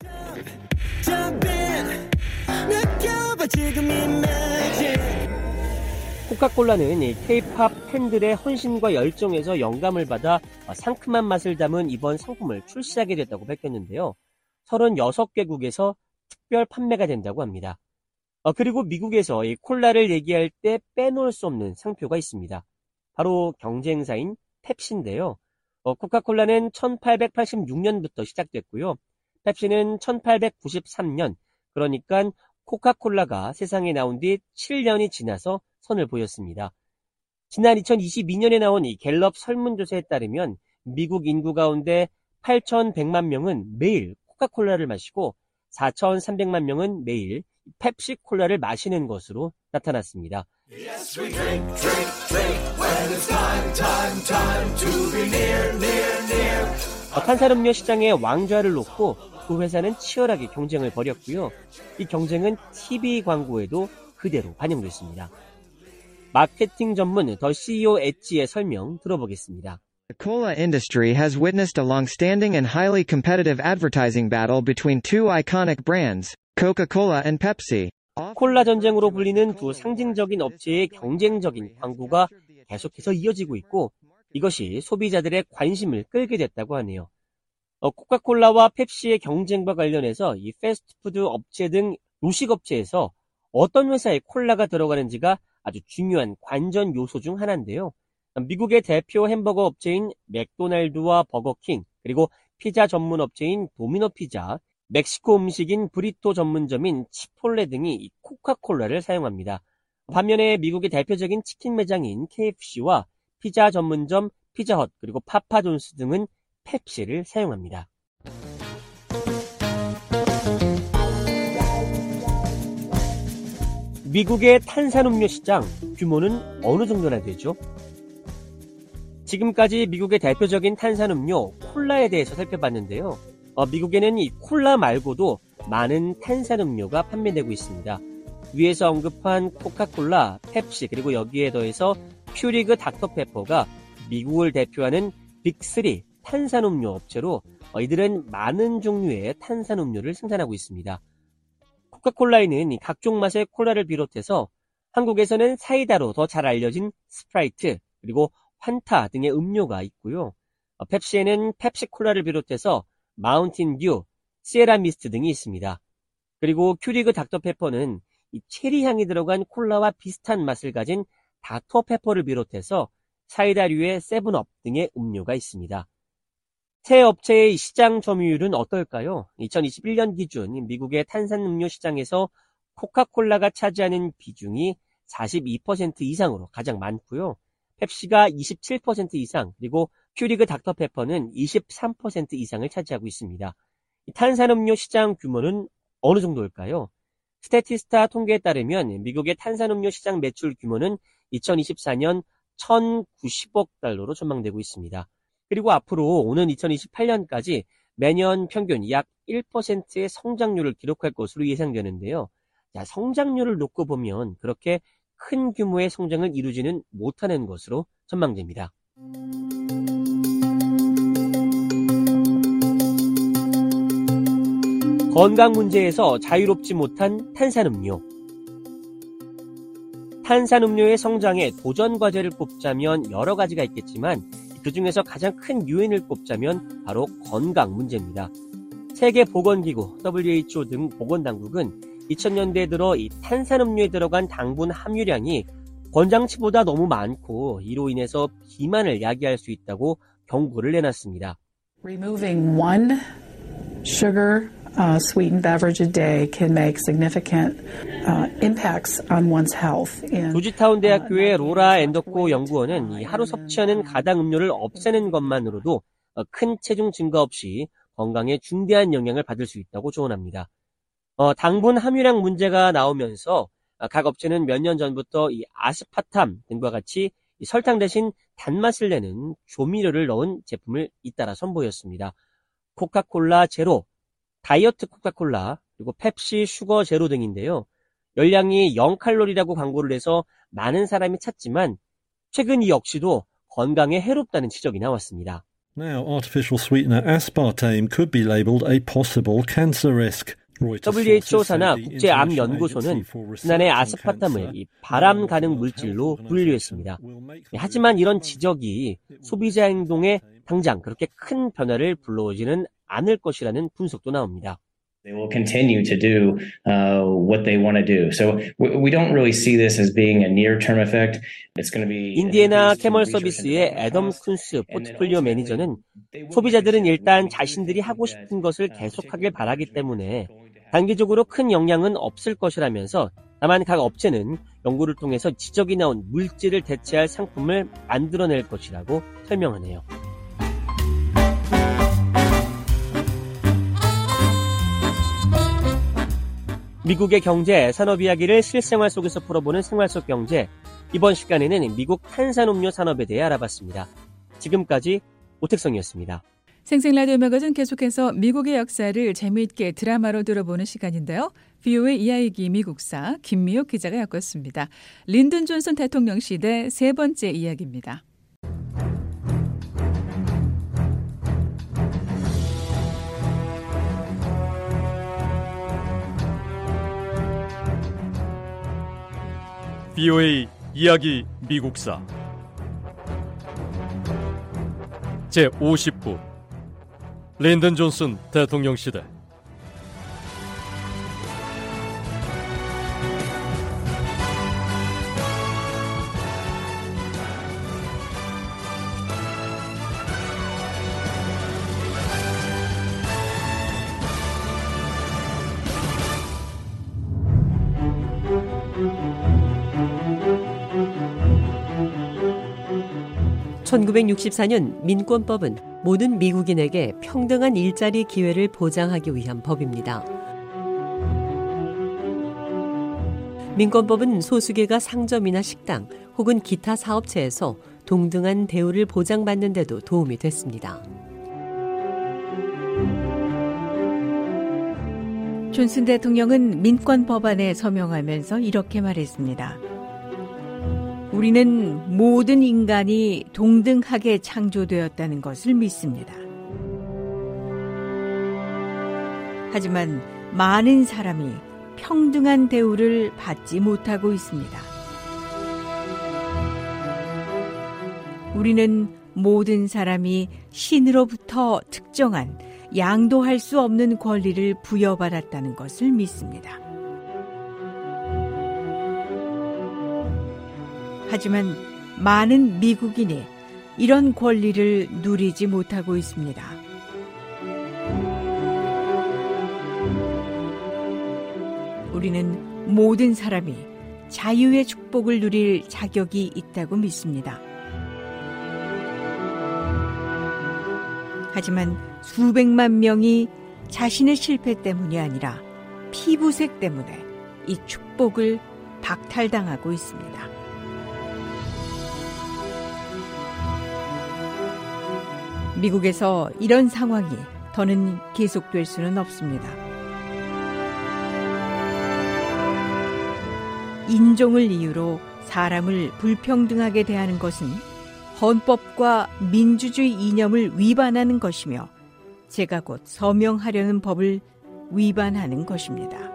코카콜라는 K-팝 팬들의 헌신과 열정에서 영감을 받아 상큼한 맛을 담은 이번 상품을 출시하게 됐다고 밝혔는데요. 서른여섯 개국에서 특별 판매가 된다고 합니다. 어, 그리고 미국에서 이 콜라를 얘기할 때 빼놓을 수 없는 상표가 있습니다. 바로 경쟁사인 펩시인데요. 어, 코카콜라는 천팔백팔십육 년부터 시작됐고요. 펩시는 천팔백구십삼 년, 그러니까 코카콜라가 세상에 나온 뒤 칠 년이 지나서 선을 보였습니다. 지난 이천이십이 년에 나온 이 갤럽 설문조사에 따르면 미국 인구 가운데 팔천백만 명은 매일 코카콜라를 마시고 사천삼백만 명은 매일 펩시 콜라를 마시는 것으로 나타났습니다. Yes, we drink, drink, drink when it's time, time, time to be near, near, near. 탄산음료 시장에 왕좌를 놓고 그 회사는 치열하게 경쟁을 벌였고요. 이 경쟁은 티비 광고에도 그대로 반영됐습니다. 마케팅 전문 더 씨이오 엣지의 설명 들어보겠습니다. The cola industry has witnessed a long-standing and highly competitive advertising battle between two iconic brands, Coca-Cola and Pepsi. 콜라 전쟁으로 불리는 두 상징적인 업체의 경쟁적인 광고가 계속해서 이어지고 있고 이것이 소비자들의 관심을 끌게 됐다고 하네요. 어, 코카콜라와 펩시의 경쟁과 관련해서 이 패스트푸드 업체 등 요식업체에서 어떤 회사에 콜라가 들어가는지가 아주 중요한 관전 요소 중 하나인데요. 미국의 대표 햄버거 업체인 맥도날드와 버거킹, 그리고 피자 전문 업체인 도미노 피자, 멕시코 음식인 브리토 전문점인 치폴레 등이 코카콜라를 사용합니다. 반면에 미국의 대표적인 치킨 매장인 케이에프씨와 피자 전문점 피자헛 그리고 파파존스 등은 펩시를 사용합니다. 미국의 탄산음료 시장 규모는 어느 정도나 되죠? 지금까지 미국의 대표적인 탄산음료 콜라에 대해서 살펴봤는데요. 어, 미국에는 이 콜라 말고도 많은 탄산음료가 판매되고 있습니다. 위에서 언급한 코카콜라, 펩시 그리고 여기에 더해서 퓨리그 닥터페퍼가 미국을 대표하는 빅쓰리 탄산음료 업체로 어, 이들은 많은 종류의 탄산음료를 생산하고 있습니다. 코카콜라에는 각종 맛의 콜라를 비롯해서 한국에서는 사이다로 더 잘 알려진 스프라이트 그리고 환타 등의 음료가 있고요. 어, 펩시에는 펩시콜라를 비롯해서 마운틴 듀, 시에라 미스트 등이 있습니다. 그리고 퓨리그 닥터페퍼는 이 체리 향이 들어간 콜라와 비슷한 맛을 가진 닥터페퍼를 비롯해서 사이다류의 세븐업 등의 음료가 있습니다. 세 업체의 시장 점유율은 어떨까요? 이천이십일 년 기준 미국의 탄산음료 시장에서 코카콜라가 차지하는 비중이 사십이 퍼센트 이상으로 가장 많고요. 펩시가 이십칠 퍼센트 이상, 그리고 퓨리그 닥터페퍼는 이십삼 퍼센트 이상을 차지하고 있습니다. 탄산음료 시장 규모는 어느 정도일까요? 스태티스타 통계에 따르면 미국의 탄산음료 시장 매출 규모는 이천이십사 년 천구십억 달러로 전망되고 있습니다. 그리고 앞으로 오는 이천이십팔 년까지 매년 평균 약 일 퍼센트의 성장률을 기록할 것으로 예상되는데요. 자, 성장률을 놓고 보면 그렇게 큰 규모의 성장을 이루지는 못하는 것으로 전망됩니다. 건강 문제에서 자유롭지 못한 탄산음료. 탄산음료의 성장에 도전 과제를 꼽자면 여러 가지가 있겠지만 그 중에서 가장 큰 요인을 꼽자면 바로 건강 문제입니다. 세계보건기구, 더블유 에이치 오 등 보건당국은 이천 년대 들어 이 탄산음료에 들어간 당분 함유량이 권장치보다 너무 많고 이로 인해서 비만을 야기할 수 있다고 경고를 내놨습니다. Removing one sugar uh, sweetened beverage a day can make significant uh, impacts on one's health. 조지타운 대학교의 로라 앤더코 연구원은 이 하루 섭취하는 가당 음료를 없애는 것만으로도 큰 체중 증가 없이 건강에 중대한 영향을 받을 수 있다고 조언합니다. 어, 당분 함유량 문제가 나오면서 각 업체는 몇 년 전부터 이 아스파탐 등과 같이 이 설탕 대신 단맛을 내는 조미료를 넣은 제품을 잇따라 선보였습니다. 코카콜라 제로, 다이어트 코카콜라, 그리고 펩시 슈거 제로 등인데요. 열량이 영 칼로리라고 광고를 해서 많은 사람이 찾지만 최근 이 역시도 건강에 해롭다는 지적이 나왔습니다. Now, artificial sweetener aspartame could be labeled a possible cancer risk. 더블유 에이치 오 산하 국제암연구소는 지난해 아스파탐을 이 발암 가능 물질로 분류했습니다. 하지만 이런 지적이 소비자 행동에 당장 그렇게 큰 변화를 불러오지는 않을 것이라는 분석도 나옵니다. They will continue to do uh, what they want to do. So we don't really see this as being a near-term effect. It's going to be. 인디애나 캐멀 서비스의 애덤 쿤스 포트폴리오 매니저는 소비자들은 일단 자신들이 하고 싶은 것을 계속하길 바라기 때문에 단기적으로 큰 영향은 없을 것이라면서 다만 각 업체는 연구를 통해서 지적이 나온 물질을 대체할 상품을 만들어낼 것이라고 설명하네요. 미국의 경제, 산업 이야기를 실생활 속에서 풀어보는 생활 속 경제. 이번 시간에는 미국 탄산음료 산업에 대해 알아봤습니다. 지금까지 오택성이었습니다. 생생라디오 매거진 계속해서 미국의 역사를 재미있게 드라마로 들어보는 시간인데요. 브이오에이 이야기 미국사 김미옥 기자가 엮었습니다. 린든 존슨 대통령 시대 세 번째 이야기입니다. 브이오에이 이야기 미국사 제오십 부 린든 존슨 대통령 시대. 천구백육십사 년 민권법은 모든 미국인에게 평등한 일자리 기회를 보장하기 위한 법입니다. 민권법은 소수계가 상점이나 식당 혹은 기타 사업체에서 동등한 대우를 보장받는 데도 도움이 됐습니다. 존슨 대통령은 민권 법안에 서명하면서 이렇게 말했습니다. 우리는 모든 인간이 동등하게 창조되었다는 것을 믿습니다. 하지만 많은 사람이 평등한 대우를 받지 못하고 있습니다. 우리는 모든 사람이 신으로부터 특정한 양도할 수 없는 권리를 부여받았다는 것을 믿습니다. 하지만 많은 미국인이 이런 권리를 누리지 못하고 있습니다. 우리는 모든 사람이 자유의 축복을 누릴 자격이 있다고 믿습니다. 하지만 수백만 명이 자신의 실패 때문이 아니라 피부색 때문에 이 축복을 박탈당하고 있습니다. 미국에서 이런 상황이 더는 계속될 수는 없습니다. 인종을 이유로 사람을 불평등하게 대하는 것은 헌법과 민주주의 이념을 위반하는 것이며 제가 곧 서명하려는 법을 위반하는 것입니다.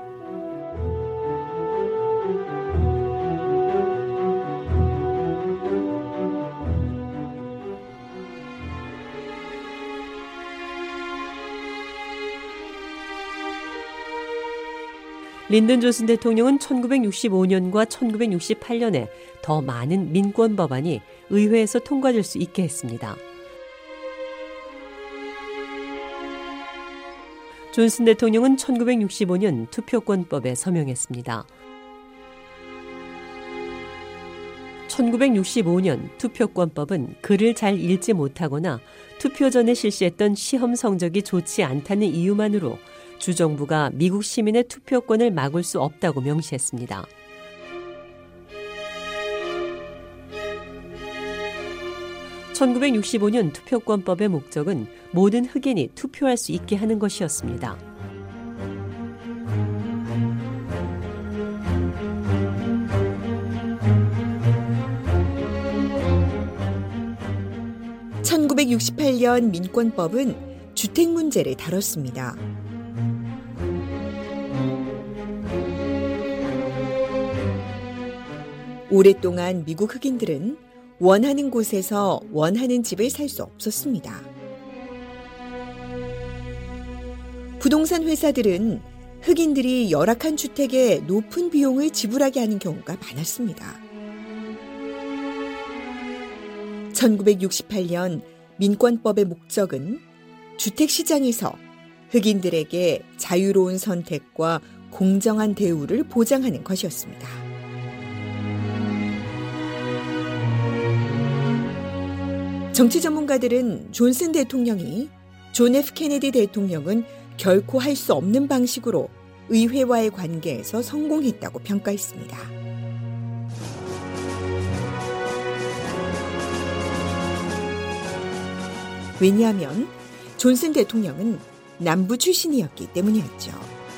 린든 존슨 대통령은 천구백육십오 년과 천구백육십팔 년에 더 많은 민권 법안이 의회에서 통과될 수 있게 했습니다. 존슨 대통령은 천구백육십오 년 투표권법에 서명했습니다. 천구백육십오 년 투표권법은 글을 잘 읽지 못하거나 투표 전에 실시했던 시험 성적이 좋지 않다는 이유만으로 주정부가 미국 시민의 투표권을 막을 수 없다고 명시했습니다. 천구백육십오 년 투표권법의 목적은 모든 흑인이 투표할 수 있게 하는 것이었습니다. 천구백육십팔 년 민권법은 주택 문제를 다뤘습니다. 오랫동안 미국 흑인들은 원하는 곳에서 원하는 집을 살 수 없었습니다. 부동산 회사들은 흑인들이 열악한 주택에 높은 비용을 지불하게 하는 경우가 많았습니다. 천구백육십팔 년 민권법의 목적은 주택시장에서 흑인들에게 자유로운 선택과 공정한 대우를 보장하는 것이었습니다. 정치 전문가들은 존슨 대통령이 존 에프 케네디 대통령은 결코 할 수 없는 방식으로 의회와의 관계에서 성공했다고 평가했습니다. 왜냐하면 존슨 대통령은 남부 출신이었기 때문이었죠.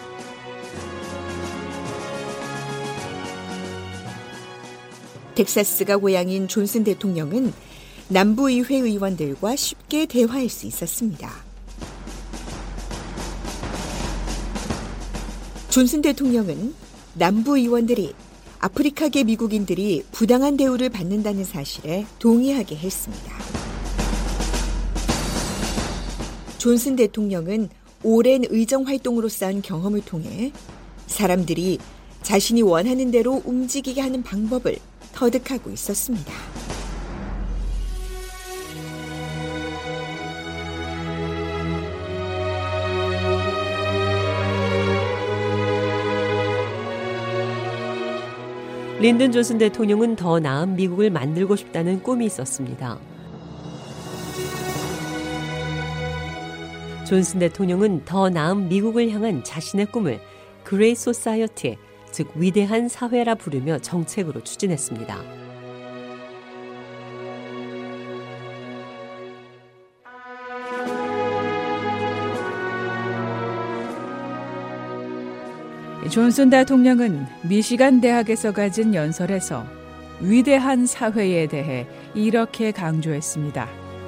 텍사스가 고향인 존슨 대통령은 남부의회 의원들과 쉽게 대화할 수 있었습니다. 존슨 대통령은 남부 의원들이 아프리카계 미국인들이 부당한 대우를 받는다는 사실에 동의하게 했습니다. 존슨 대통령은 오랜 의정 활동으로 쌓은 경험을 통해 사람들이 자신이 원하는 대로 움직이게 하는 방법을 터득하고 있었습니다. 린든 존슨 대통령은 더 나은 미국을 만들고 싶다는 꿈이 있었습니다. 존슨 대통령은 더 나은 미국을 향한 자신의 꿈을 그레이 소사이어티, 즉 위대한 사회라 부르며 정책으로 추진했습니다. 존슨 대통령은 미시간 대학에서 가진 연설에서 위대한 사회에 대해 이렇게 강조했습니다.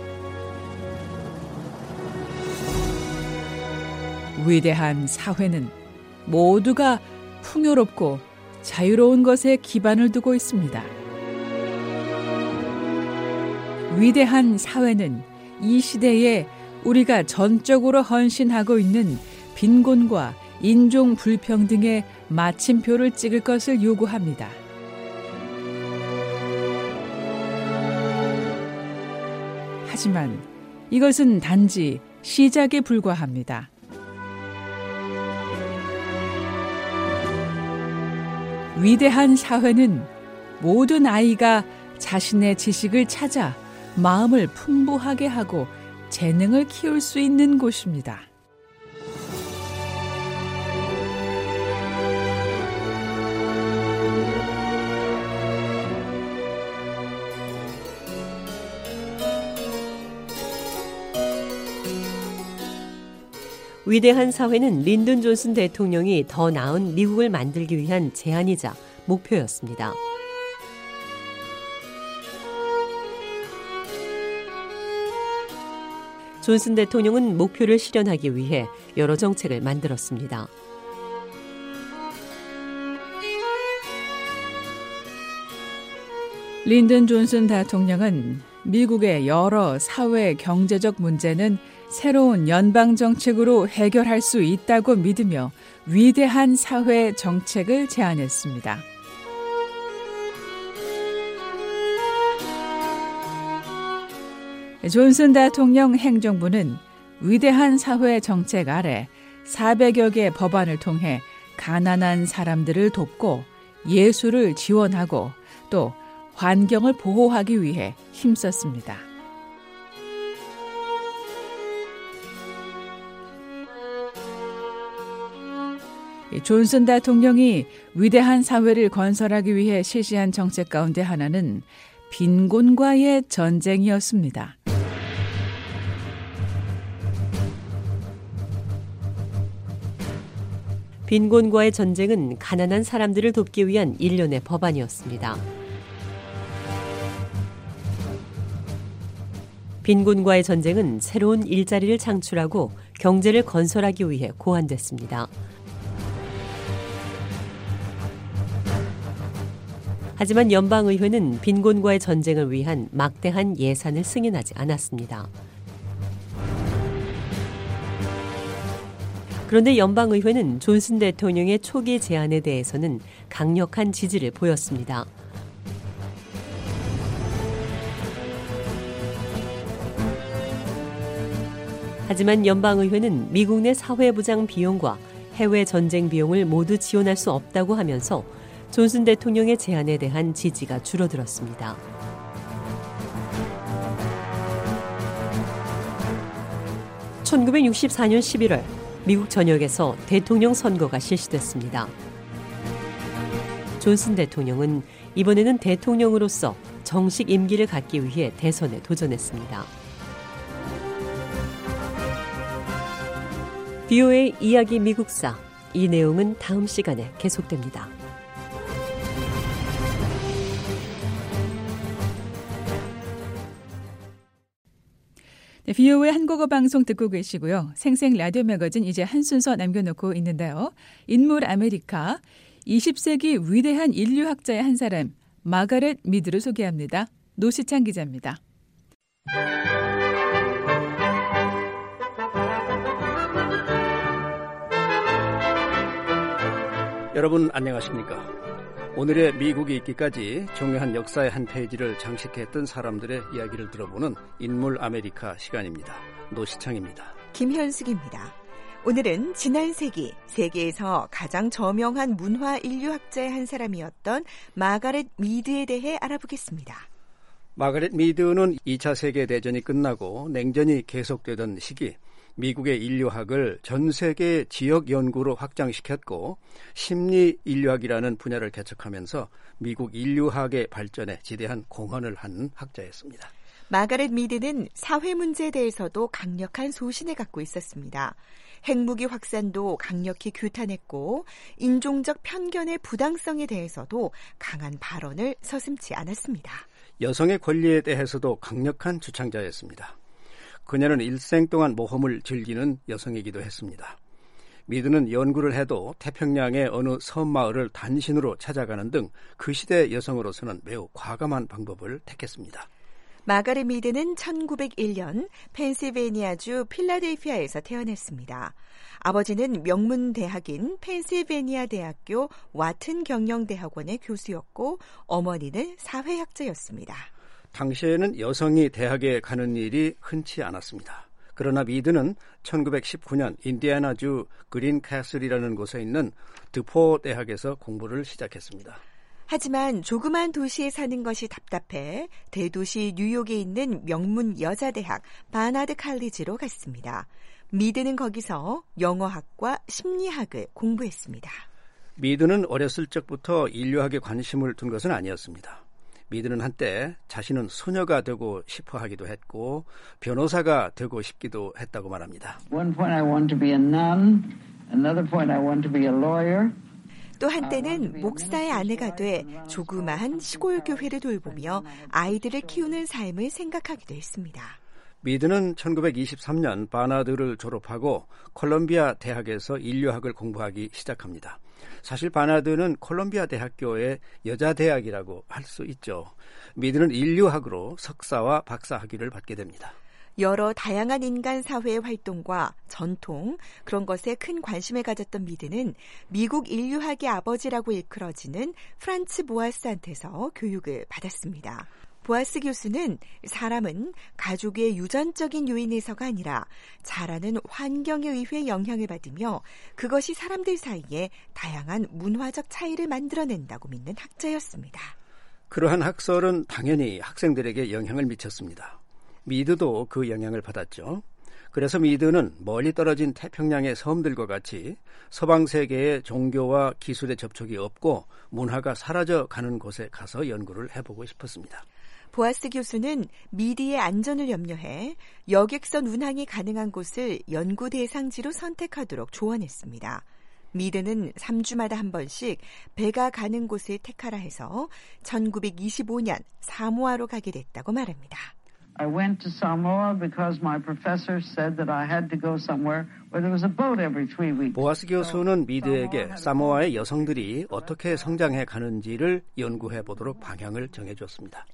위대한 사회는 모두가 풍요롭고 자유로운 것에 기반을 두고 있습니다. 위대한 사회는 이 시대에 우리가 전적으로 헌신하고 있는 빈곤과 인종 불평등의 마침표를 찍을 것을 요구합니다. 하지만 이것은 단지 시작에 불과합니다. 위대한 사회는 모든 아이가 자신의 지식을 찾아 마음을 풍부하게 하고 재능을 키울 수 있는 곳입니다. 위대한 사회는 린든 존슨 대통령이 더 나은 미국을 만들기 위한 제안이자 목표였습니다. 존슨 대통령은 목표를 실현하기 위해 여러 정책을 만들었습니다. 린든 존슨 대통령은 미국의 여러 사회 경제적 문제는 새로운 연방 정책으로 해결할 수 있다고 믿으며 위대한 사회 정책을 제안했습니다. 존슨 대통령 행정부는 위대한 사회 정책 아래 사백여 개 법안을 통해 가난한 사람들을 돕고 예술을 지원하고 또 환경을 보호하기 위해 힘썼습니다. 존슨 대통령이 위대한 사회를 건설하기 위해 실시한 정책 가운데 하나는 빈곤과의 전쟁이었습니다. 빈곤과의 전쟁은 가난한 사람들을 돕기 위한 일련의 법안이었습니다. 빈곤과의 전쟁은 새로운 일자리를 창출하고 경제를 건설하기 위해 고안됐습니다. 하지만 연방의회는 빈곤과의 전쟁을 위한 막대한 예산을 승인하지 않았습니다. 그런데 연방의회는 존슨 대통령의 초기 제안에 대해서는 강력한 지지를 보였습니다. 하지만 연방의회는 미국 내 사회부장 비용과 해외 전쟁 비용을 모두 지원할 수 없다고 하면서 존슨 대통령의 제안에 대한 지지가 줄어들었습니다. 천구백육십사 년 십일월 미국 전역에서 대통령 선거가 실시됐습니다. 존슨 대통령은 이번에는 대통령으로서 정식 임기를 갖기 위해 대선에 도전했습니다. 비오에이 이야기 미국사, 이 내용은 다음 시간에 계속됩니다. 네, 비오에이 한국어 방송 듣고 계시고요. 생생 라디오 매거진 이제 한 순서 남겨놓고 있는데요. 인물 아메리카, 이십 세기 위대한 인류학자의 한 사람, 마가렛 미드를 소개합니다. 노시창 기자입니다. 여러분 안녕하십니까? 오늘의 미국이 있기까지 중요한 역사의 한 페이지를 장식했던 사람들의 이야기를 들어보는 인물 아메리카 시간입니다. 노시창입니다. 김현숙입니다. 오늘은 지난 세기 세계에서 가장 저명한 문화 인류학자의 한 사람이었던 마가렛 미드에 대해 알아보겠습니다. 마가렛 미드는 이 차 세계대전이 끝나고 냉전이 계속되던 시기 미국의 인류학을 전 세계 지역 연구로 확장시켰고 심리 인류학이라는 분야를 개척하면서 미국 인류학의 발전에 지대한 공헌을 한 학자였습니다. 마가렛 미드는 사회 문제에 대해서도 강력한 소신을 갖고 있었습니다. 핵무기 확산도 강력히 규탄했고 인종적 편견의 부당성에 대해서도 강한 발언을 서슴지 않았습니다. 여성의 권리에 대해서도 강력한 주창자였습니다. 그녀는 일생 동안 모험을 즐기는 여성이기도 했습니다. 미드는 연구를 해도 태평양의 어느 섬마을을 단신으로 찾아가는 등 그 시대 여성으로서는 매우 과감한 방법을 택했습니다. 마가렛 미드는 천구백일 년 펜실베니아주 필라델피아에서 태어났습니다. 아버지는 명문 대학인 펜실베니아 대학교 와튼 경영대학원의 교수였고 어머니는 사회학자였습니다. 당시에는 여성이 대학에 가는 일이 흔치 않았습니다. 그러나 미드는 천구백십구 년 인디애나주 그린캐슬이라는 곳에 있는 드포 대학에서 공부를 시작했습니다. 하지만 조그만 도시에 사는 것이 답답해 대도시 뉴욕에 있는 명문 여자대학 바나드 칼리지로 갔습니다. 미드는 거기서 영어학과 심리학을 공부했습니다. 미드는 어렸을 적부터 인류학에 관심을 둔 것은 아니었습니다. 미드는 한때 자신은 소녀가 되고 싶어 하기도 했고 변호사가 되고 싶기도 했다고 말합니다. One point I want to be a nun, another point I want to be a lawyer. 또 한때는 목사의 아내가 돼 조그마한 시골 교회를 돌보며 아이들을 키우는 삶을 생각하기도 했습니다. 미드는 천구백이십삼 년 바나드를 졸업하고 콜롬비아 대학에서 인류학을 공부하기 시작합니다. 사실 바나드는 콜롬비아 대학교의 여자 대학이라고 할 수 있죠. 미드는 인류학으로 석사와 박사 학위를 받게 됩니다. 여러 다양한 인간 사회의 활동과 전통, 그런 것에 큰 관심을 가졌던 미드는 미국 인류학의 아버지라고 일컬어지는 프란츠 보아스한테서 교육을 받았습니다. 보아스 교수는 사람은 가족의 유전적인 요인에서가 아니라 자라는 환경에 의해 영향을 받으며 그것이 사람들 사이에 다양한 문화적 차이를 만들어낸다고 믿는 학자였습니다. 그러한 학설은 당연히 학생들에게 영향을 미쳤습니다. 미드도 그 영향을 받았죠. 그래서 미드는 멀리 떨어진 태평양의 섬들과 같이 서방 세계의 종교와 기술의 접촉이 없고 문화가 사라져가는 곳에 가서 연구를 해보고 싶었습니다. 보아스 교수는 미드의 안전을 염려해 여객선 운항이 가능한 곳을 연구 대상지로 선택하도록 조언했습니다. 미드는 삼 주마다 한 번씩 배가 가는 곳을 택하라 해서 천구백이십오 년 사모아로 가게 됐다고 말합니다. I went to Samoa because my professor said that I had to go somewhere where there was a boat every three weeks. 보아스 교수는 미드에게 사모아의 여성들이 어떻게 성장해 가는지를 연구해 보도록 방향을 정해줬습니다.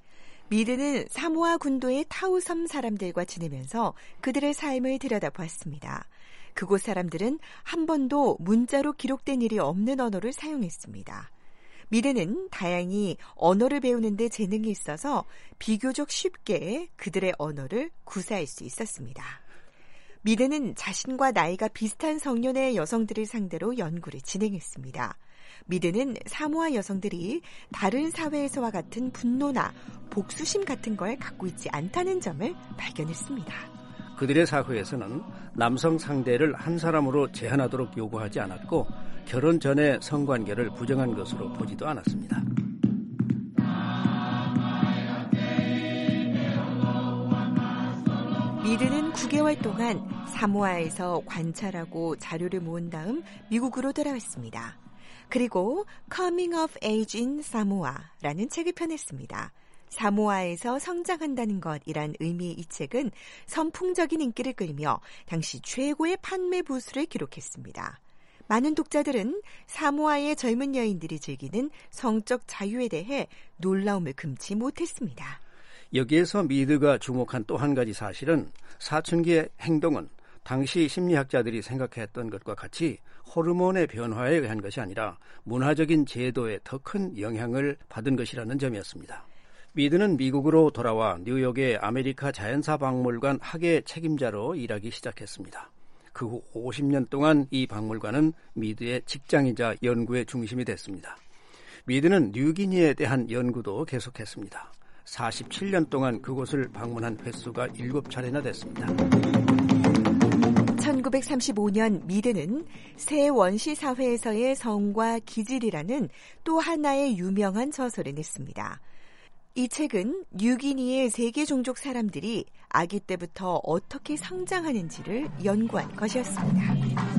미드는 사모아 군도의 타우섬 사람들과 지내면서 그들의 삶을 들여다보았습니다. 그곳 사람들은 한 번도 문자로 기록된 일이 없는 언어를 사용했습니다. 미드는 다양히 언어를 배우는 데 재능이 있어서 비교적 쉽게 그들의 언어를 구사할 수 있었습니다. 미드는 자신과 나이가 비슷한 성년의 여성들을 상대로 연구를 진행했습니다. 미드는 사모아 여성들이 다른 사회에서와 같은 분노나 복수심 같은 걸 갖고 있지 않다는 점을 발견했습니다. 그들의 사회에서는 남성 상대를 한 사람으로 제한하도록 요구하지 않았고 결혼 전에 성관계를 부정한 것으로 보지도 않았습니다. 미드는 구 개월 동안 사모아에서 관찰하고 자료를 모은 다음 미국으로 돌아왔습니다. 그리고 Coming of Age in Samoa라는 책을 펴냈습니다. 사모아에서 성장한다는 것이란 의미의 이 책은 선풍적인 인기를 끌며 당시 최고의 판매 부수를 기록했습니다. 많은 독자들은 사모아의 젊은 여인들이 즐기는 성적 자유에 대해 놀라움을 금치 못했습니다. 여기에서 미드가 주목한 또 한 가지 사실은 사춘기의 행동은 당시 심리학자들이 생각했던 것과 같이 호르몬의 변화에 의한 것이 아니라 문화적인 제도에 더 큰 영향을 받은 것이라는 점이었습니다. 미드는 미국으로 돌아와 뉴욕의 아메리카 자연사 박물관 학예 책임자로 일하기 시작했습니다. 그 후 오십 년 동안 이 박물관은 미드의 직장이자 연구의 중심이 됐습니다. 미드는 뉴기니에 대한 연구도 계속했습니다. 사십칠 년 동안 그곳을 방문한 횟수가 일곱 차례나 됐습니다. 천구백삼십오 년 미드는 새 원시 사회에서의 성과 기질이라는 또 하나의 유명한 저서를 냈습니다. 이 책은 뉴기니의 세계 종족 사람들이 아기 때부터 어떻게 성장하는지를 연구한 것이었습니다.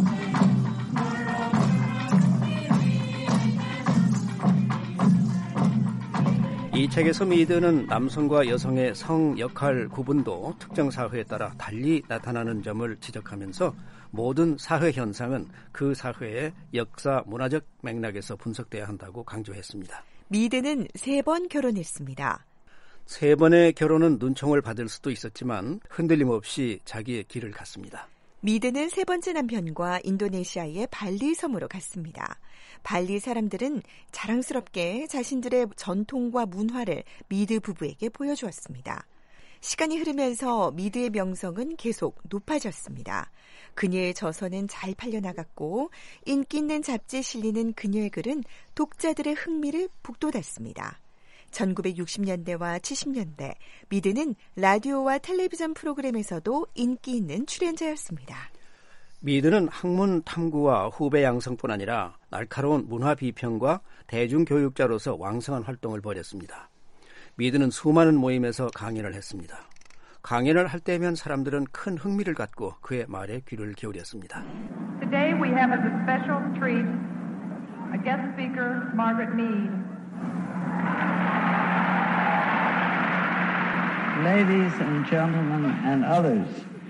이 책에서 미드는 남성과 여성의 성 역할 구분도 특정 사회에 따라 달리 나타나는 점을 지적하면서 모든 사회 현상은 그 사회의 역사, 문화적 맥락에서 분석돼야 한다고 강조했습니다. 미드는 세 번 결혼했습니다. 세 번의 결혼은 눈총을 받을 수도 있었지만 흔들림 없이 자기의 길을 갔습니다. 미드는 세 번째 남편과 인도네시아의 발리 섬으로 갔습니다. 발리 사람들은 자랑스럽게 자신들의 전통과 문화를 미드 부부에게 보여주었습니다. 시간이 흐르면서 미드의 명성은 계속 높아졌습니다. 그녀의 저서는 잘 팔려나갔고 인기 있는 잡지에 실리는 그녀의 글은 독자들의 흥미를 북돋았습니다. 천구백육십 년대와 칠십 년대 미드는 라디오와 텔레비전 프로그램에서도 인기 있는 출연자였습니다. 미드는 학문 탐구와 후배 양성뿐 아니라 날카로운 문화 비평과 대중교육자로서 왕성한 활동을 벌였습니다. 미드는 수많은 모임에서 강연을 했습니다. 강연을 할 때면 사람들은 큰 흥미를 갖고 그의 말에 귀를 기울였습니다. Today we have as a special treat a guest speaker, Margaret Mead. Ladies and gentlemen and others,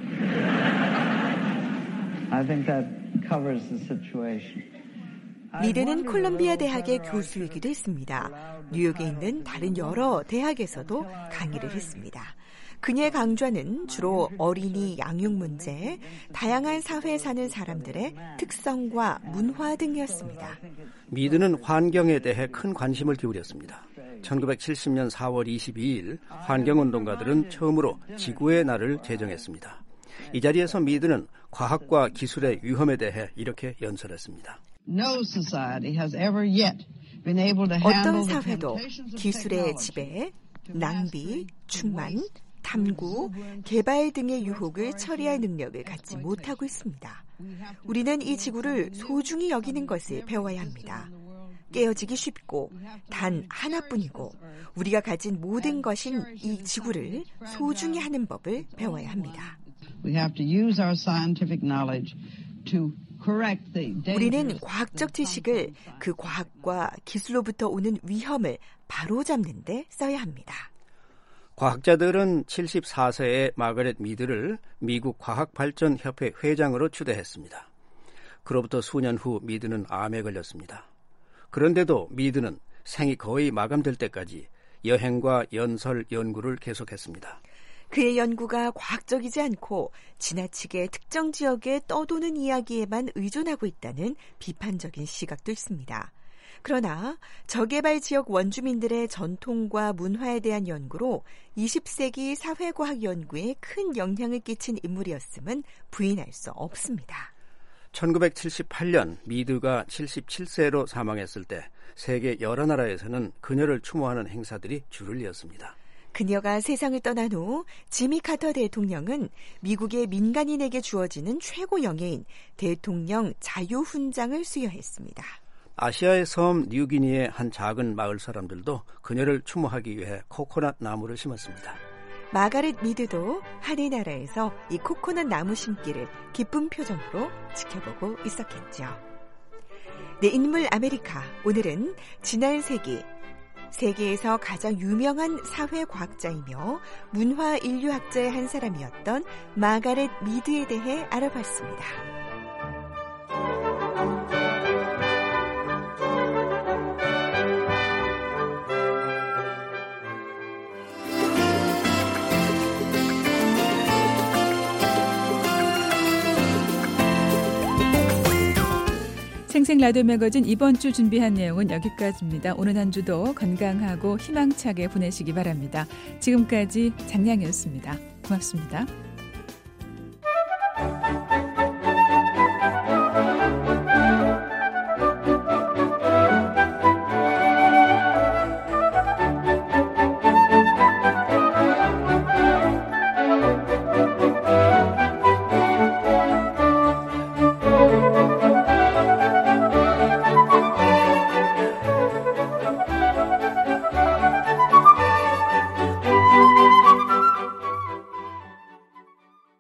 I think that covers the situation. 미드는 콜롬비아 대학의 교수이기도 했습니다. 뉴욕에 있는 다른 여러 대학에서도 강의를 했습니다. 그녀의 강좌는 주로 어린이 양육 문제, 다양한 사회에 사는 사람들의 특성과 문화 등이었습니다. 미드는 환경에 대해 큰 관심을 기울였습니다. 천구백칠십 년 사월 이십이일 환경운동가들은 처음으로 지구의 날을 제정했습니다. 이 자리에서 미드는 과학과 기술의 위험에 대해 이렇게 연설했습니다. 어떤 사회도 기술의 지배, 낭비, 충만, 탐구, 개발 등의 유혹을 처리할 능력을 갖지 못하고 있습니다. 우리는 이 지구를 소중히 여기는 것을 배워야 합니다. 깨어지기 쉽고 단 하나뿐이고 우리가 가진 모든 것인 이 지구를 소중히 하는 법을 배워야 합니다. 우리는 과학적 지식을 그 과학과 기술로부터 오는 위험을 바로잡는 데 써야 합니다. 과학자들은 칠십사 세의 마거렛 미드를 미국 과학발전협회 회장으로 추대했습니다. 그로부터 수년 후 미드는 암에 걸렸습니다. 그런데도 미드는 생이 거의 마감될 때까지 여행과 연설, 연구를 계속했습니다. 그의 연구가 과학적이지 않고 지나치게 특정 지역에 떠도는 이야기에만 의존하고 있다는 비판적인 시각도 있습니다. 그러나 저개발 지역 원주민들의 전통과 문화에 대한 연구로 이십 세기 사회과학 연구에 큰 영향을 끼친 인물이었음은 부인할 수 없습니다. 천구백칠십팔 년 미드가 칠십칠 세로 사망했을 때 세계 여러 나라에서는 그녀를 추모하는 행사들이 줄을 이었습니다. 그녀가 세상을 떠난 후 지미 카터 대통령은 미국의 민간인에게 주어지는 최고 영예인 대통령 자유훈장을 수여했습니다. 아시아의 섬 뉴기니의 한 작은 마을 사람들도 그녀를 추모하기 위해 코코넛 나무를 심었습니다. 마가렛 미드도 하늘나라에서 이 코코넛 나무 심기를 기쁜 표정으로 지켜보고 있었겠죠. 네, 인물 아메리카. 오늘은 지난 세기 세계에서 가장 유명한 사회과학자이며 문화 인류학자의 한 사람이었던 마가렛 미드에 대해 알아봤습니다. 생생 라디오 매거진 이번 주 준비한 내용은 여기까지입니다. 오늘 한 주도 건강하고 희망차게 보내시기 바랍니다. 지금까지 장량이었습니다. 고맙습니다.